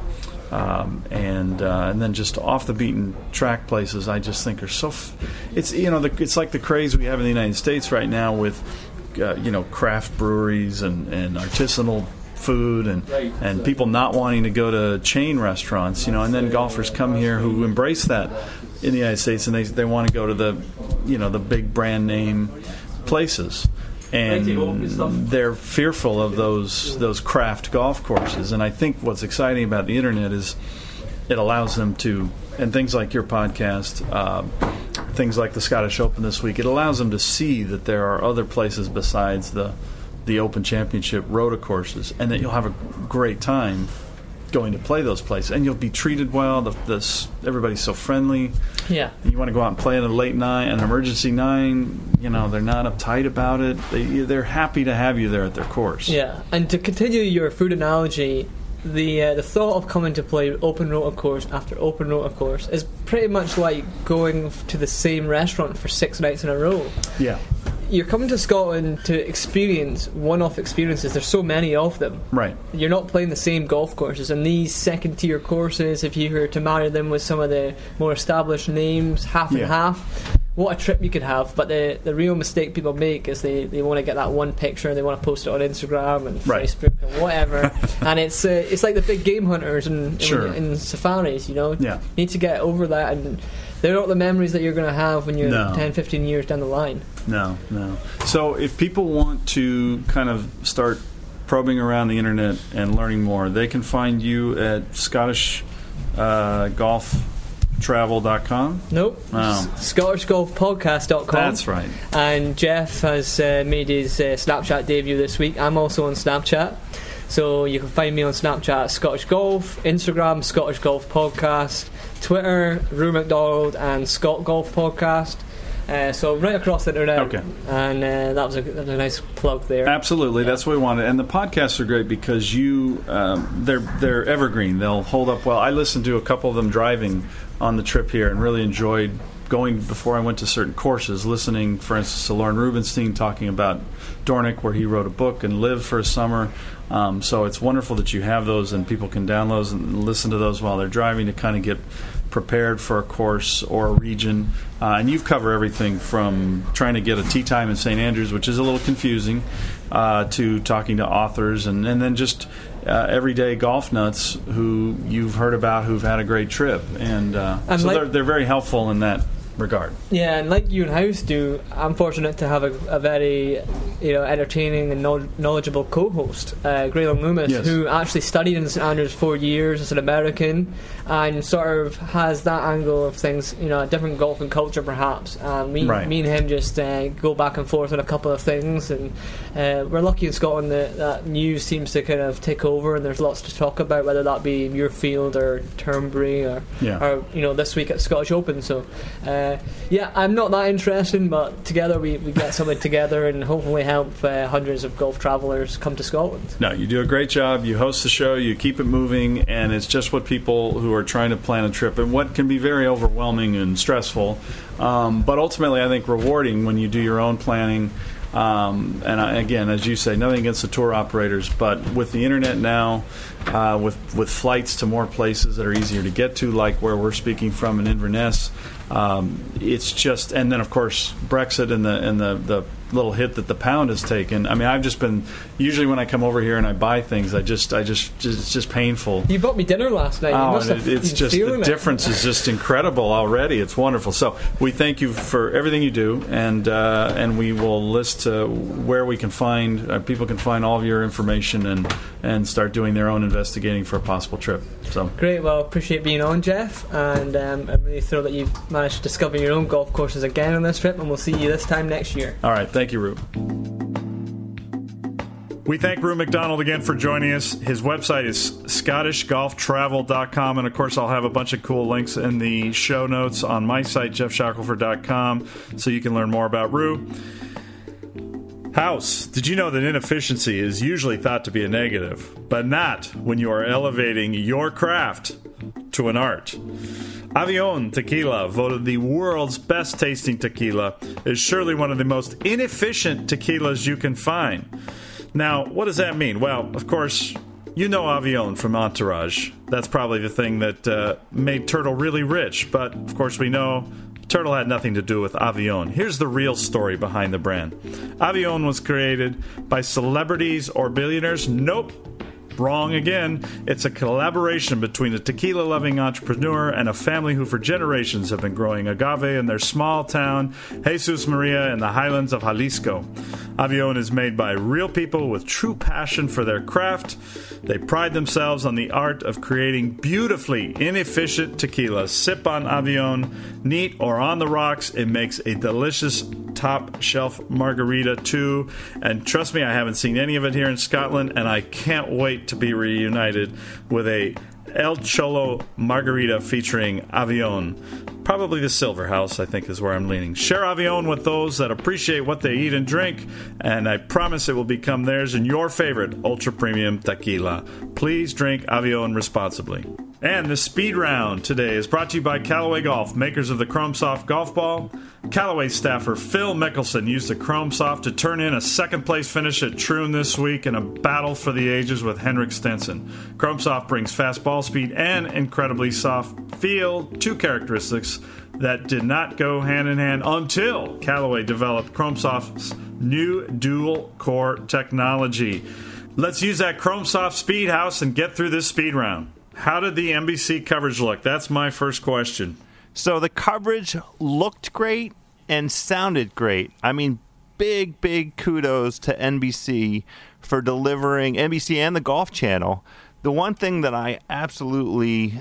and then just off the beaten track places. I just think are so. It's like the craze we have in the United States right now with craft breweries and artisanal food and people not wanting to go to chain restaurants. And then golfers come here who embrace that in the United States, and they want to go to the big brand name places. And they're fearful of those craft golf courses. And I think what's exciting about the internet is it allows them to, and things like your podcast, things like the Scottish Open this week, it allows them to see that there are other places besides the Open Championship Rota courses, and that you'll have a great time going to play those places, and you'll be treated well. Everybody's so friendly. Yeah, you want to go out and play in a late nine, an emergency nine. They're not uptight about it. They're happy to have you there at their course. Yeah, and to continue your food analogy, the thought of coming to play Open Rota course after Open Rota course is pretty much like going to the same restaurant for 6 nights in a row. Yeah. You're coming to Scotland to experience one-off experiences. There's so many of them. Right. You're not playing the same golf courses. And these second-tier courses, if you were to marry them with some of the more established names, half and half, what a trip you could have. But the real mistake people make is they want to get that one picture and they want to post it on Instagram and Facebook and whatever. And it's like the big game hunters in safaris, You need to get over that, and they're not the memories that you're going to have when you're 10, 15 years down the line. No. So if people want to kind of start probing around the internet and learning more, they can find you at ScottishGolfTravel.com? Nope. Oh. ScottishGolfPodcast.com. That's right. And Jeff has made his Snapchat debut this week. I'm also on Snapchat. So you can find me on Snapchat at Scottish Golf, Instagram Scottish Golf Podcast, Twitter Rue McDonald and Scott Golf Podcast. So right across the internet. Okay. And that was a nice plug there. Absolutely, that's what we wanted. And the podcasts are great because they're evergreen. They'll hold up well. I listened to a couple of them driving on the trip here and really enjoyed going before I went to certain courses, listening, for instance, to Lauren Rubinstein talking about Dornick, where he wrote a book and lived for a summer. So it's wonderful that you have those and people can download those and listen to those while they're driving to kind of get prepared for a course or a region. And you've covered everything from trying to get a tee time in St. Andrews, which is a little confusing, to talking to authors and then just everyday golf nuts who you've heard about who've had a great trip. And so they're very helpful in that regard. Yeah, and like you and House do, I'm fortunate to have a very entertaining and knowledgeable co-host, Graylin Loomis, who actually studied in St. Andrews 4 years as an American and sort of has that angle of things, a different golfing culture perhaps. Me and him just go back and forth on a couple of things, and we're lucky in Scotland that news seems to kind of take over and there's lots to talk about, whether that be Muirfield or Turnberry or this week at Scottish Open. So I'm not that interested, but together we get something together and hopefully help hundreds of golf travellers come to Scotland. No, you do a great job. You host the show, you keep it moving, and it's just what people who are trying to plan a trip, and what can be very overwhelming and stressful, but ultimately I think rewarding when you do your own planning. Again, as you say, nothing against the tour operators, but with the internet now, with flights to more places that are easier to get to, like where we're speaking from in Inverness, it's just, and then of course Brexit and the little hit that the pound has taken. I mean, I've just been, usually when I come over here and I buy things, it's just painful. You bought me dinner last night. Oh, it's just, the difference is just incredible already. It's wonderful. So we thank you for everything you do, and we will list where we can find, people can find all of your information and start doing their own investigating for a possible trip. So great. Well, appreciate being on, Jeff, and I'm really thrilled that you've managed to discover your own golf courses again on this trip, and we'll see you this time next year. All right. Thank you, Rue. We thank Rue McDonald again for joining us. His website is scottishgolftravel.com, and of course I'll have a bunch of cool links in the show notes on my site, jeffshackelford.com, so you can learn more about Rue. House, did you know that inefficiency is usually thought to be a negative, but not when you are elevating your craft to an art? Avión Tequila, voted the world's best tasting tequila, is surely one of the most inefficient tequilas you can find. Now, what does that mean? Well, of course, you know Avión from Entourage. That's probably the thing that made Turtle really rich, but of course we know Turtle had nothing to do with Avión. Here's the real story behind the brand. Avión was created by celebrities or billionaires? Nope. Wrong again. It's a collaboration between a tequila-loving entrepreneur and a family who for generations have been growing agave in their small town, Jesus Maria, in the highlands of Jalisco. Avión is made by real people with true passion for their craft. They pride themselves on the art of creating beautifully inefficient tequila. Sip on Avión, neat or on the rocks. It makes a delicious top-shelf margarita, too. And trust me, I haven't seen any of it here in Scotland, and I can't wait to be reunited with a El Cholo margarita featuring Avión. Probably the Silver House, I think, is where I'm leaning. Share Avión with those that appreciate what they eat and drink, and I promise it will become theirs in your favorite ultra-premium tequila. Please drink Avión responsibly. And the speed round today is brought to you by Callaway Golf, makers of the Chrome Soft golf ball. Callaway staffer Phil Mickelson used the Chrome Soft to turn in a second-place finish at Troon this week in a battle for the ages with Henrik Stenson. Chrome Soft brings fast ball speed and incredibly soft feel, two characteristics that did not go hand-in-hand until Callaway developed Chrome Soft's new dual-core technology. Let's use that Chrome Soft Speed House and get through this speed round. How did the NBC coverage look? That's my first question. So the coverage looked great and sounded great. I mean, big kudos to NBC for delivering, NBC and the Golf Channel. The one thing that I absolutely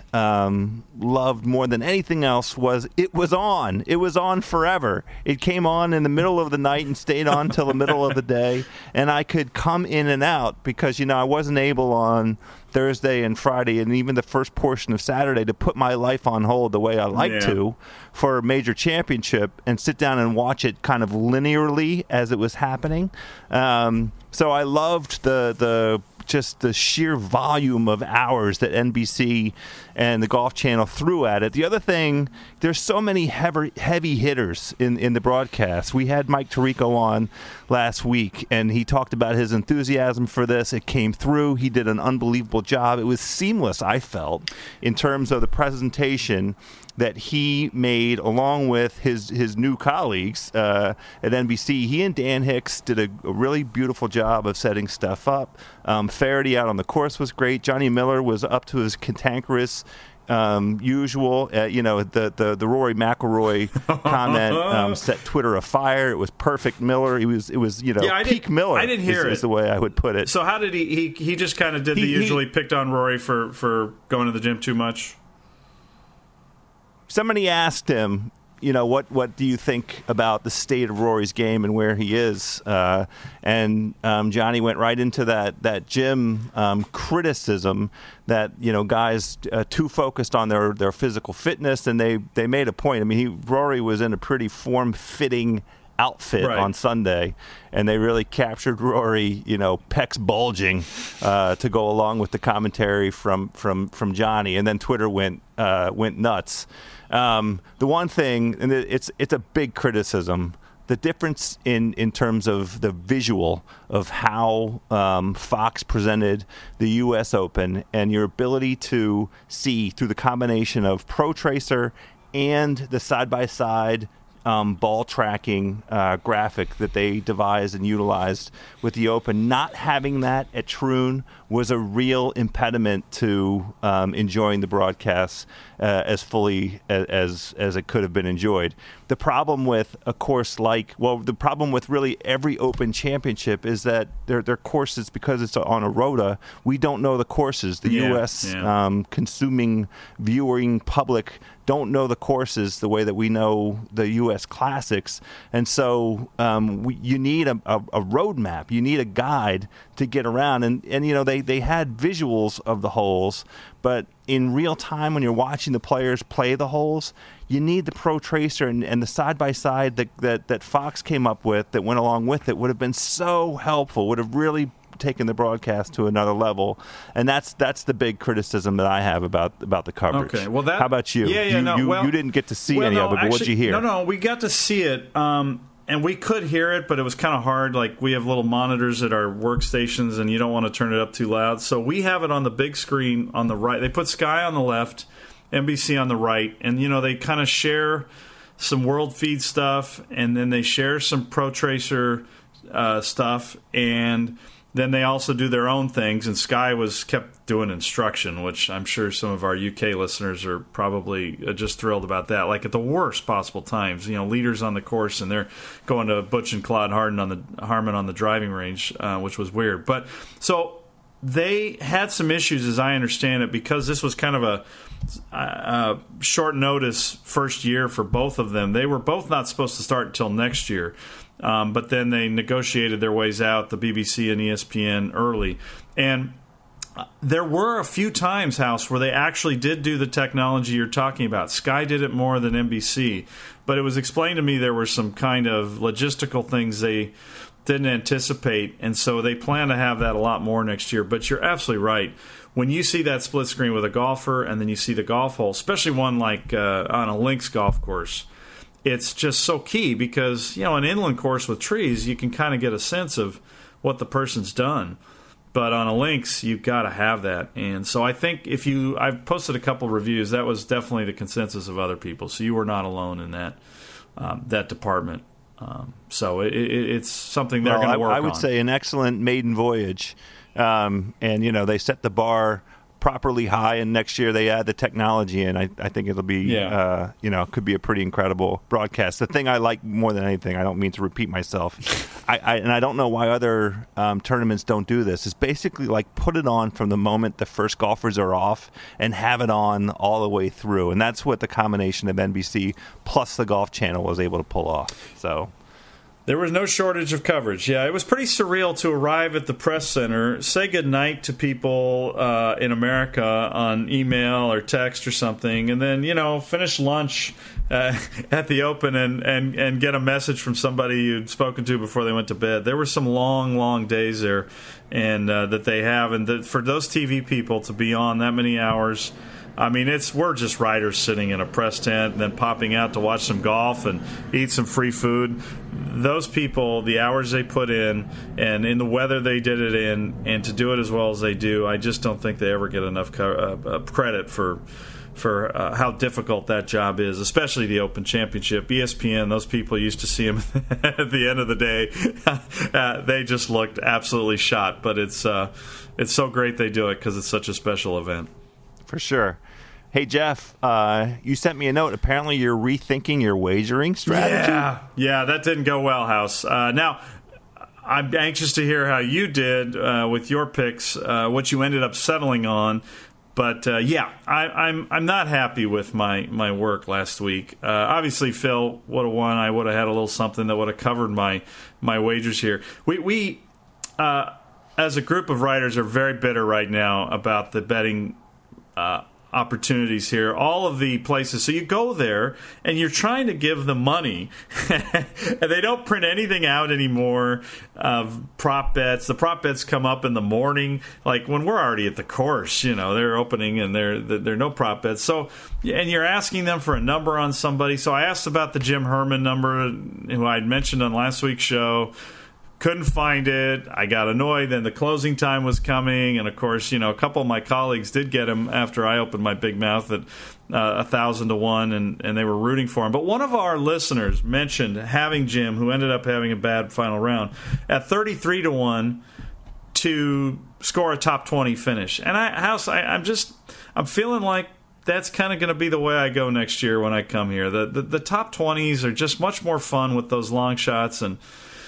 loved more than anything else was it was on. It was on forever. It came on in the middle of the night and stayed on till the middle of the day. And I could come in and out because, I wasn't able on Thursday and Friday and even the first portion of Saturday to put my life on hold the way I like to for a major championship and sit down and watch it kind of linearly as it was happening. So I loved just the sheer volume of hours that NBC and the Golf Channel threw at it. The other thing, there's so many heavy hitters in the broadcast. We had Mike Tirico on last week, and he talked about his enthusiasm for this. It came through. He did an unbelievable job. It was seamless, I felt, in terms of the presentation that he made along with his new colleagues at NBC. He and Dan Hicks did a really beautiful job of setting stuff up. Faraday out on the course was great. Johnny Miller was up to his cantankerous usual. The Rory McIlroy comment set Twitter afire. It was perfect Miller. It was peak Miller. I didn't hear it. Is the way I would put it. So how did he just kind of did usually picked on Rory for going to the gym too much? Somebody asked him, what do you think about the state of Rory's game and where he is? And Johnny went right into that gym criticism that, guys too focused on their physical fitness, and they made a point. I mean, Rory was in a pretty form-fitting outfit on Sunday, and they really captured Rory, pecs bulging to go along with the commentary from Johnny, and then Twitter went nuts. The one thing, and it's a big criticism, the difference in terms of the visual of how Fox presented the U.S. Open and your ability to see through the combination of Pro Tracer and the side-by-side ball tracking graphic that they devised and utilized with the Open. Not having that at Troon was a real impediment to enjoying the broadcasts as fully as it could have been enjoyed. The problem with a course the problem with really every Open championship is that their courses, because it's on a rota, we don't know the courses. The U.S. Consuming, viewing public don't know the courses the way that we know the U.S. classics. And so you need a roadmap. You need a guide to get around. And they had visuals of the holes, but in real time when you're watching the players play the holes, you need the Pro Tracer and the side-by-side that Fox came up with that went along with it would have been so helpful, would have really taken the broadcast to another level. And that's the big criticism that I have about the coverage. Okay, well, how about you? You didn't get to see any of it, but what'd you hear? No, we got to see it. And we could hear it, but it was kind of hard. Like, we have little monitors at our workstations, and you don't want to turn it up too loud. So we have it on the big screen on the right. They put Sky on the left, NBC on the right, and, they kind of share some World Feed stuff, and then they share some Pro Tracer stuff, and then they also do their own things, and Sky kept doing instruction, which I'm sure some of our UK listeners are probably just thrilled about that. Like, at the worst possible times, leaders on the course, and they're going to Butch and Claude Harmon on the driving range, which was weird. But so they had some issues, as I understand it, because this was kind of a short notice first year for both of them. They were both not supposed to start until next year. But then they negotiated their ways out, the BBC and ESPN, early. And there were a few times, House, where they actually did do the technology you're talking about. Sky did it more than NBC. But it was explained to me there were some kind of logistical things they didn't anticipate, and so they plan to have that a lot more next year. But you're absolutely right. When you see that split screen with a golfer, and then you see the golf hole, especially one like on a links golf course, it's just so key because, an inland course with trees, you can kind of get a sense of what the person's done. But on a links, you've got to have that. And so I think I've posted a couple reviews, that was definitely the consensus of other people. So you were not alone in that department. So it's something they're going to work on. I would say an excellent maiden voyage. And, they set the bar properly high, and next year they add the technology in. I think it'll be, could be a pretty incredible broadcast. The thing I like more than anything, I don't mean to repeat myself, and I don't know why other tournaments don't do this, is basically like put it on from the moment the first golfers are off and have it on all the way through. And that's what the combination of NBC plus the Golf Channel was able to pull off. So there was no shortage of coverage. Yeah, it was pretty surreal to arrive at the press center, say goodnight to people in America on email or text or something, and then, finish lunch at the Open and get a message from somebody you'd spoken to before they went to bed. There were some long, long days there and that they have. And for those TV people to be on that many hours, I mean, we're just writers sitting in a press tent and then popping out to watch some golf and eat some free food. Those people, the hours they put in and in the weather they did it in, and to do it as well as they do, I just don't think they ever get enough credit for how difficult that job is, especially the Open Championship. ESPN, those people used to see them at the end of the day. They just looked absolutely shot, but it's so great they do it because it's such a special event. For sure. Hey, Jeff, you sent me a note. Apparently you're rethinking your wagering strategy. Yeah, that didn't go well, House. Now, I'm anxious to hear how you did with your picks, what you ended up settling on. But, I'm not happy with my work last week. Obviously, Phil would have won. I would have had a little something that would have covered my wagers here. We as a group of writers, are very bitter right now about the betting opportunities here, all of the places. So you go there and you're trying to give them money and they don't print anything out anymore of prop bets. The prop bets come up in the morning, like when we're already at the course, they're opening and there are no prop bets. So, and you're asking them for a number on somebody. So I asked about the Jim Herman number, who I'd mentioned on last week's show. couldn't find it. I got annoyed. Then the closing time was coming, and of course, a couple of my colleagues did get him after I opened my big mouth at 1,000 to 1, and they were rooting for him. But one of our listeners mentioned having Jim, who ended up having a bad final round, at 33 to 1 to score a top 20 finish. And I'm feeling like that's kind of going to be the way I go next year when I come here. The top 20s are just much more fun with those long shots, and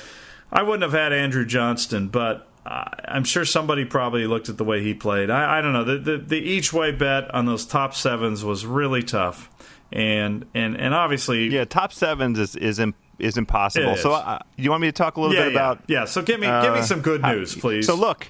I wouldn't have had Andrew Johnston, but I'm sure somebody probably looked at the way he played. I don't know. The each way bet on those top sevens was really tough, and obviously, top sevens is impossible. So you want me to talk a little bit about? Yeah. So give me some good news, please. So look,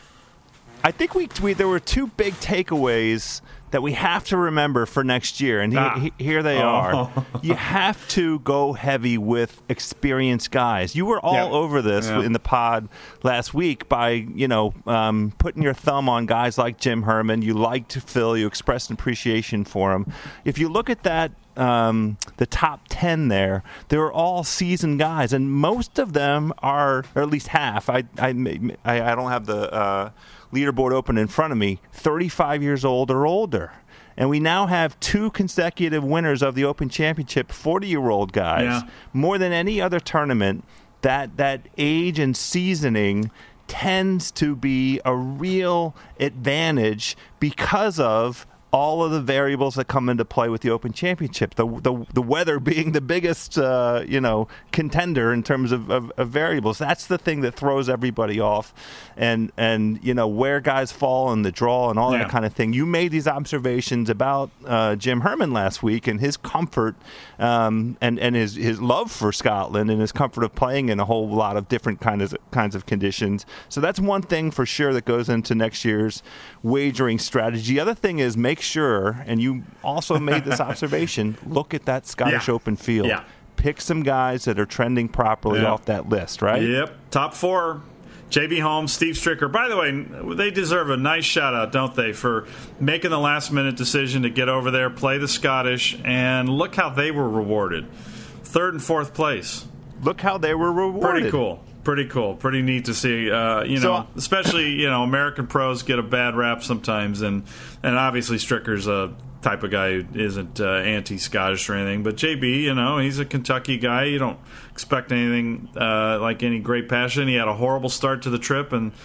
I think there were two big takeaways that we have to remember for next year, and here they are. You have to go heavy with experienced guys. You were all over this in the pod last week by putting your thumb on guys like Jim Herman. You liked Phil. You expressed appreciation for him. If you look at that, the top 10 there, they're all seasoned guys, and most of them are, or at least half. I don't have the leaderboard open in front of me, 35 years old or older. And we now have 2 consecutive winners of the Open Championship, 40-year-old guys. Yeah. More than any other tournament, that age and seasoning tends to be a real advantage because of all of the variables that come into play with the Open Championship. The weather being the biggest contender in terms of variables. That's the thing that throws everybody off, and where guys fall in the draw and all that kind of thing. You made these observations about Jim Herman last week and his comfort and his love for Scotland and his comfort of playing in a whole lot of different kinds of conditions. So that's one thing for sure that goes into next year's wagering strategy. The other thing is make sure, and you also made this observation, look at that Scottish Open field. Yeah. Pick some guys that are trending properly off that list, right? Yep. Top 4. J.B. Holmes, Steve Stricker. By the way, they deserve a nice shout-out, don't they, for making the last-minute decision to get over there, play the Scottish, and look how they were rewarded. 3rd and 4th place. Look how they were rewarded. Pretty cool. Pretty neat to see. Especially American pros get a bad rap sometimes, and obviously Stricker's a type of guy who isn't anti-Scottish or anything. But JB, he's a Kentucky guy. You don't expect anything like any great passion. He had a horrible start to the trip and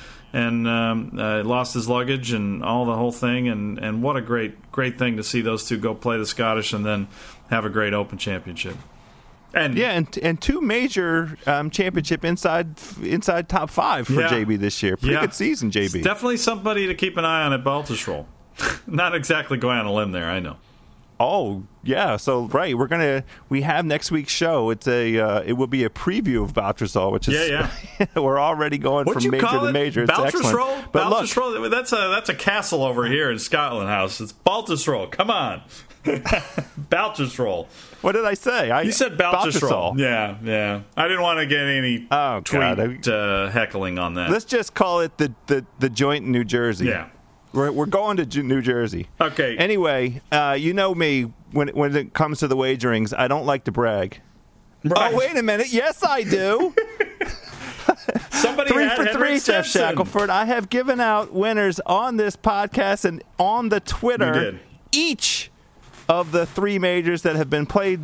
lost his luggage and the whole thing. And what a great thing to see those two go play the Scottish and then have a great Open Championship. And 2 major championship inside top 5 for JB this year. Pretty good season, JB. It's definitely somebody to keep an eye on at Baltusrol. Not exactly going on a limb there, I know. Oh yeah, so right, we have next week's show. It will be a preview of Baltusrol, which is we're already going from major to major. It's excellent. But Baltusrol, that's a castle over here in Scotland House. It's Baltusrol. Come on. Baltusrol. What did I say? You said Baltusrol. Yeah. I didn't want to get any tweet heckling on that. Let's just call it the joint in New Jersey. Yeah. We're going to New Jersey. Okay. Anyway, you know me, when it comes to the wagerings, I don't like to brag. Right. Oh, wait a minute. Yes, I do. Somebody 3 had for 3, Jeff Simpson. Shackelford. I have given out winners on this podcast and on the Twitter. You did. Each of the 3 majors that have been played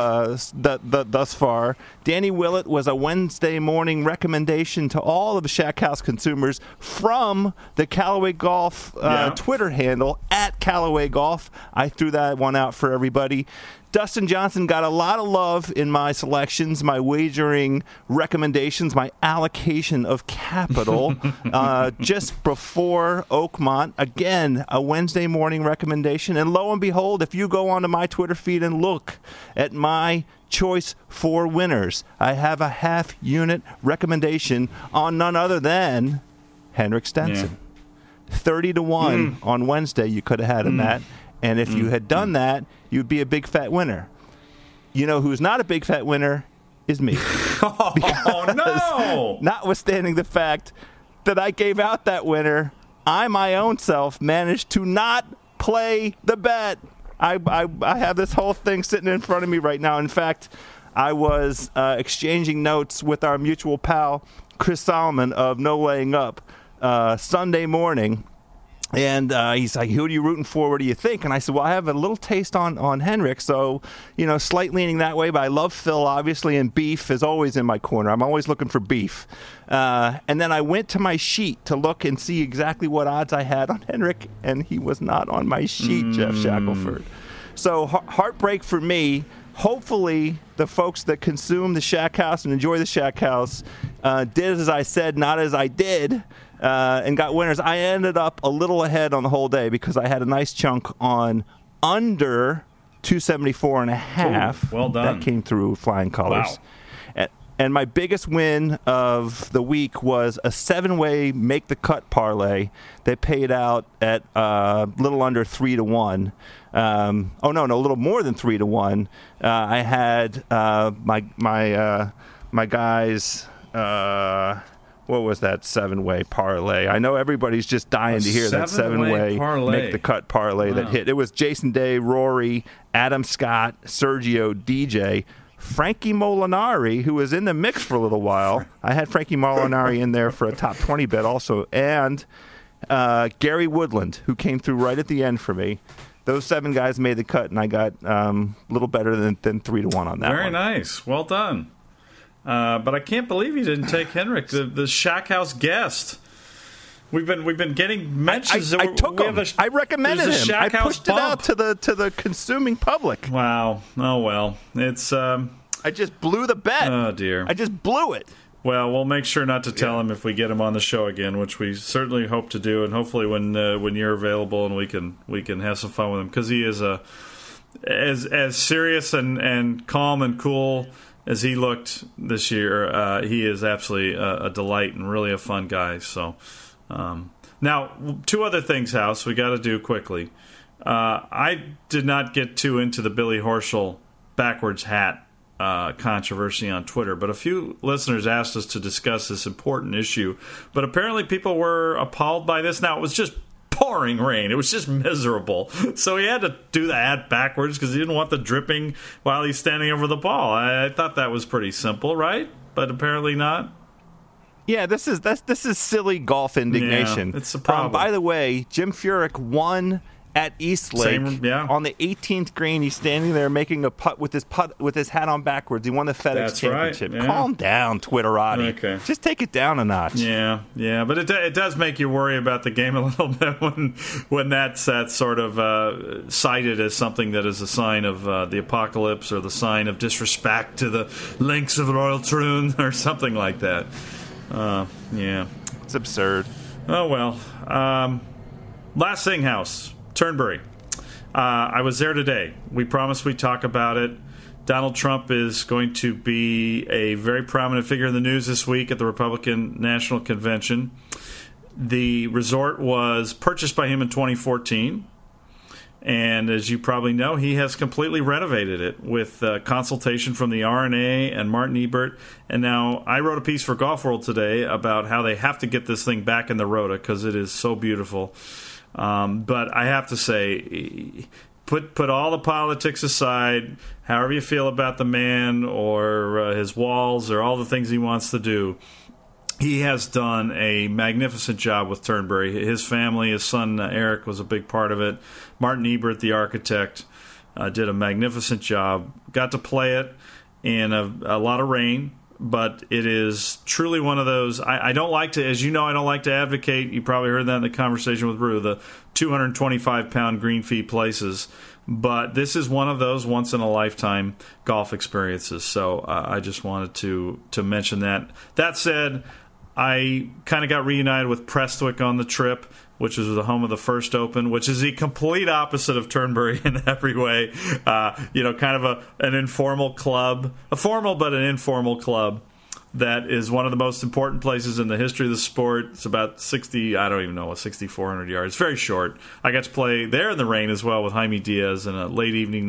thus far. Danny Willett was a Wednesday morning recommendation to all of the Shack House consumers from the Callaway Golf Twitter handle, @CallawayGolf. I threw that one out for everybody. Dustin Johnson got a lot of love in my selections, my wagering recommendations, my allocation of capital just before Oakmont. Again, a Wednesday morning recommendation. And lo and behold, if you go onto my Twitter feed and look at my choice for winners, I have a half-unit recommendation on none other than Henrik Stenson. 30 to 1 on Wednesday you could have had him at. And if you had done that, you'd be a big fat winner. You know who's not a big fat winner is me. Oh, no! Notwithstanding the fact that I gave out that winner, I my own self managed to not play the bet. I have this whole thing sitting in front of me right now. In fact, I was exchanging notes with our mutual pal, Chris Solomon of No Laying Up, Sunday morning. And he's like, who are you rooting for? What do you think? And I said, well, I have a little taste on Henrik, so, slight leaning that way. But I love Phil, obviously, and beef is always in my corner. I'm always looking for beef. And then I went to my sheet to look and see exactly what odds I had on Henrik, and he was not on my sheet, Jeff Shackelford. So heartbreak for me. Hopefully, the folks that consume the Shack House and enjoy the Shack House did as I said, not as I did. And got winners. I ended up a little ahead on the whole day because I had a nice chunk on under 274.5. Well done. That came through flying colors. Wow. And my biggest win of the week was a 7-way make the cut parlay that paid out at a little under 3-1. A little more than 3-1. I had my guys. What was that 7-way parlay? I know everybody's just dying to hear that 7-way make the cut parlay that hit. It was Jason Day, Rory, Adam Scott, Sergio, DJ, Frankie Molinari, who was in the mix for a little while. I had Frankie Molinari in there for a top 20 bet also, and Gary Woodland, who came through right at the end for me. Those 7 guys made the cut, and I got a little better than 3-1 on that one. Very nice. Well done. But I can't believe you didn't take Henrik, the Shack House guest. We've been getting mentions. I took him. I recommended him. I pushed it out to the consuming public. Wow. Oh well. It's. I just blew the bet. Oh dear. I just blew it. Well, we'll make sure not to tell him if we get him on the show again, which we certainly hope to do, and hopefully when you're available and we can have some fun with him, because he is as serious and calm and cool as he looked this year. He is absolutely a delight and really a fun guy. So, now 2 other things, House, we got to do quickly. I did not get too into the Billy Horschel backwards hat controversy on Twitter, but a few listeners asked us to discuss this important issue. But apparently people were appalled by this. Now, it was just pouring rain. It was just miserable. So he had to do the hat backwards because he didn't want the dripping while he's standing over the ball. I thought that was pretty simple, right? But apparently not. Yeah, this is silly golf indignation. Yeah, it's a problem. By the way, Jim Furyk won at Eastlake on the 18th green. He's standing there making a putt with his hat on backwards. He won the FedEx Championship. Right. Yeah. Calm down, Twitterati. Okay. Just take it down a notch. Yeah, but it does make you worry about the game a little bit when that's sort of cited as something that is a sign of the apocalypse or the sign of disrespect to the links of Royal Troon or something like that. Yeah. It's absurd. Oh, well. Last thing, House. Turnberry. I was there today. We promised we'd talk about it. Donald Trump is going to be a very prominent figure in the news this week at the Republican National Convention. The resort was purchased by him in 2014. And as you probably know, he has completely renovated it with consultation from the R&A and Martin Ebert. And now I wrote a piece for Golf World today about how they have to get this thing back in the Rota because it is so beautiful. But I have to say, put all the politics aside, however you feel about the man or his walls or all the things he wants to do. He has done a magnificent job with Turnberry. His family, his son Eric, was a big part of it. Martin Ebert, the architect, did a magnificent job. Got to play it in a lot of rain, but it is truly one of those. I don't like to, as you know, I don't like to advocate. You probably heard that in the conversation with Rue, the 225-pound green fee places. But this is one of those once-in-a-lifetime golf experiences. So I just wanted to mention that. That said, I kind of got reunited with Prestwick on the trip, which was the home of the First Open, which is the complete opposite of Turnberry in every way. Kind of an informal club, a formal but an informal club that is one of the most important places in the history of the sport. It's about 6,400 yards. It's very short. I got to play there in the rain as well with Jaime Diaz in a late evening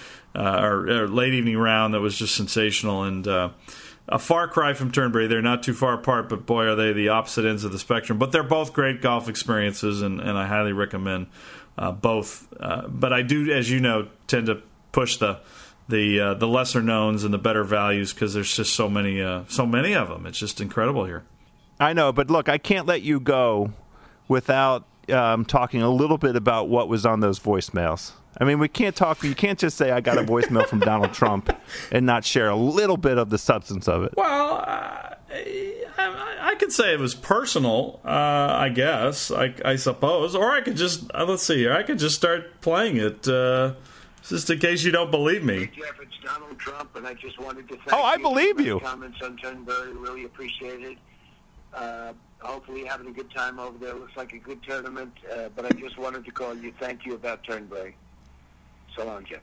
late evening round that was just sensational, and a far cry from Turnberry. They're not too far apart, but boy, are they the opposite ends of the spectrum. But they're both great golf experiences, and I highly recommend both. But I do, as you know, tend to push the the lesser knowns and the better values, because there's just so many of them. It's just incredible here. I know, but look, I can't let you go without talking a little bit about what was on those voicemails. I mean, we can't talk. You can't just say I got a voicemail from Donald Trump and not share a little bit of the substance of it. Well, I could say it was personal, I guess, I suppose, or I could just let's see here. I could just start playing it, just in case you don't believe me. Hey, Jeff, it's Donald Trump, and I just wanted to thank I believe you. Comments on Turnberry, really appreciate it. Hopefully you're having a good time over there. Looks like a good tournament, but I just wanted to call you, thank you about Turnberry. So long, Jeff.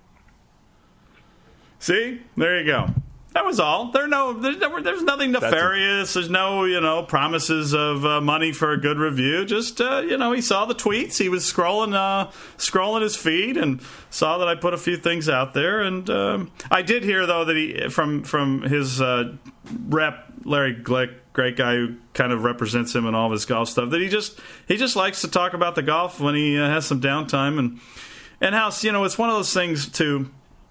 See? There you go. That was all. There's nothing nefarious. There's no, promises of money for a good review. Just, he saw the tweets. He was scrolling his feed and saw that I put a few things out there. And I did hear, though, that he from his rep, Larry Glick, great guy who kind of represents him in all of his golf stuff, that he just likes to talk about the golf when he has some downtime. And how, it's one of those things, too.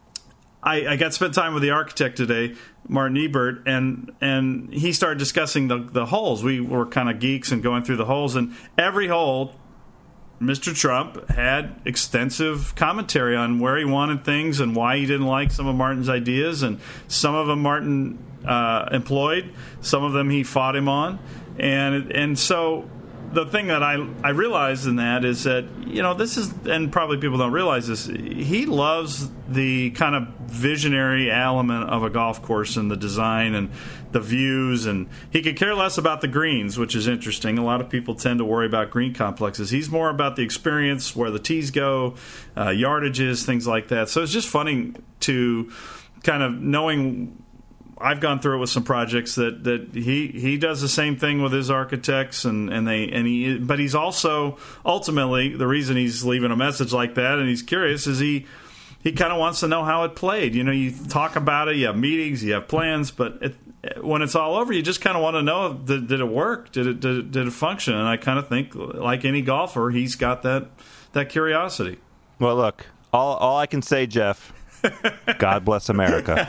I got to spend time with the architect today, Martin Ebert, and he started discussing the holes. We were kind of geeks and going through the holes, and every hole, Mr. Trump had extensive commentary on where he wanted things and why he didn't like some of Martin's ideas, and some of them Martin employed, some of them he fought him on, and so the thing that I realized in that is that, this is, and probably people don't realize this, he loves the kind of visionary element of a golf course and the design and the views, and he could care less about the greens, which is interesting. A lot of people tend to worry about green complexes. He's more about the experience, where the tees go, yardages, things like that. So it's just funny to kind of knowing. I've gone through it with some projects that he does the same thing with his architects, but he's also ultimately, the reason he's leaving a message like that and he's curious is he kind of wants to know how it played. You talk about it, you have meetings, you have plans, but when it's all over, you just kind of want to know, did it work? Did it function? And I kind of think, like any golfer, he's got that curiosity. Well, look, all I can say, Jeff, God bless America.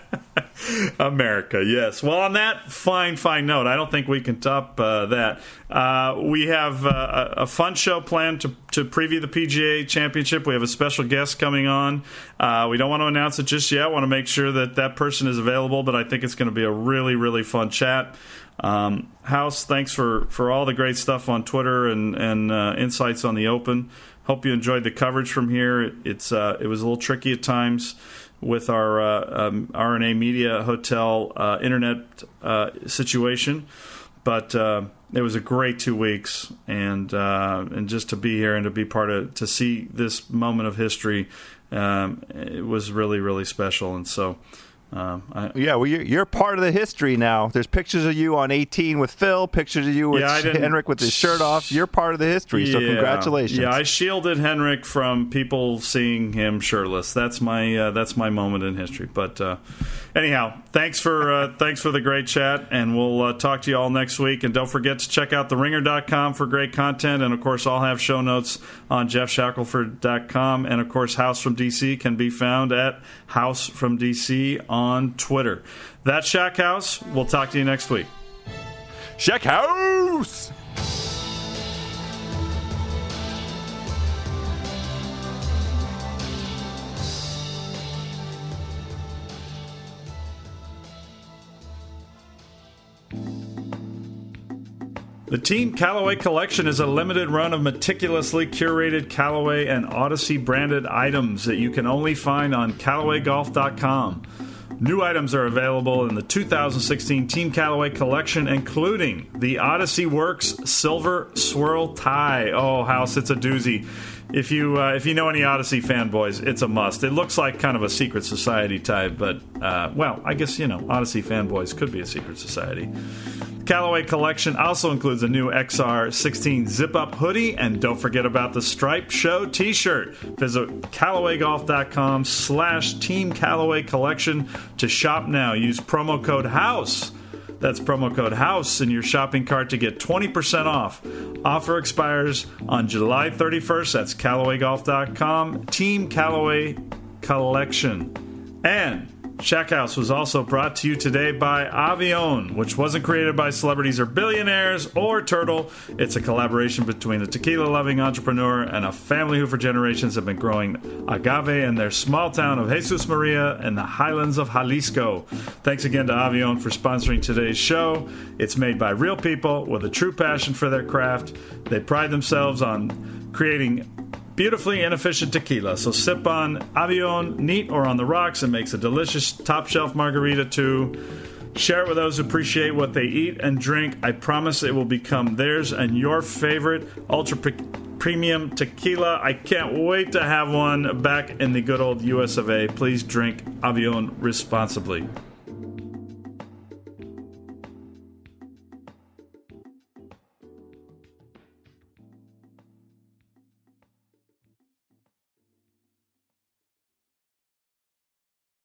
America, yes. Well, on that fine note, I don't think we can top that. We have a fun show planned to preview the PGA Championship. We have a special guest coming on. We don't want to announce it just yet. I want to make sure that person is available, but I think it's going to be a really, really fun chat. House, thanks for all the great stuff on Twitter and insights on the Open. Hope you enjoyed the coverage from here. It was a little tricky at times with our RNA Media Hotel internet situation, but it was a great 2 weeks, and just to be here and to be to see this moment of history, it was really, really special. And so you're part of the history now. There's pictures of you on 18 with Phil, pictures of you with Henrik with his shirt off. You're part of the history, so congratulations. Yeah, I shielded Henrik from people seeing him shirtless. That's my moment in history. But anyhow, thanks for the great chat, and we'll talk to you all next week. And don't forget to check out theringer.com for great content, and of course I'll have show notes on jeffshackelford.com, and of course House from DC can be found at House from DC on Twitter. That's Shack House. We'll talk to you next week. Shack House! The Team Callaway Collection is a limited run of meticulously curated Callaway and Odyssey branded items that you can only find on CallawayGolf.com. New items are available in the 2016 Team Callaway Collection, including the Odyssey Works Silver Swirl Tie. Oh, House, it's a doozy. If you know any Odyssey fanboys, it's a must. It looks like kind of a secret society type, but, I guess, Odyssey fanboys could be a secret society. Callaway Collection also includes a new XR16 zip-up hoodie, and don't forget about the Stripe Show t-shirt. Visit CallawayGolf.com/Team Callaway Collection to shop now. Use promo code HOUSE. That's promo code HOUSE in your shopping cart to get 20% off. Offer expires on July 31st. That's CallawayGolf.com. Team Callaway Collection. And Shack House was also brought to you today by Avión, which wasn't created by celebrities or billionaires or Turtle. It's a collaboration between a tequila-loving entrepreneur and a family who for generations have been growing agave in their small town of Jesus Maria in the highlands of Jalisco. Thanks again to Avión for sponsoring today's show. It's made by real people with a true passion for their craft. They pride themselves on creating beautifully inefficient tequila. So sip on Avión, neat or on the rocks. It makes a delicious top-shelf margarita too. Share it with those who appreciate what they eat and drink. I promise it will become theirs and your favorite ultra-premium tequila. I can't wait to have one back in the good old US of A. Please drink Avión responsibly.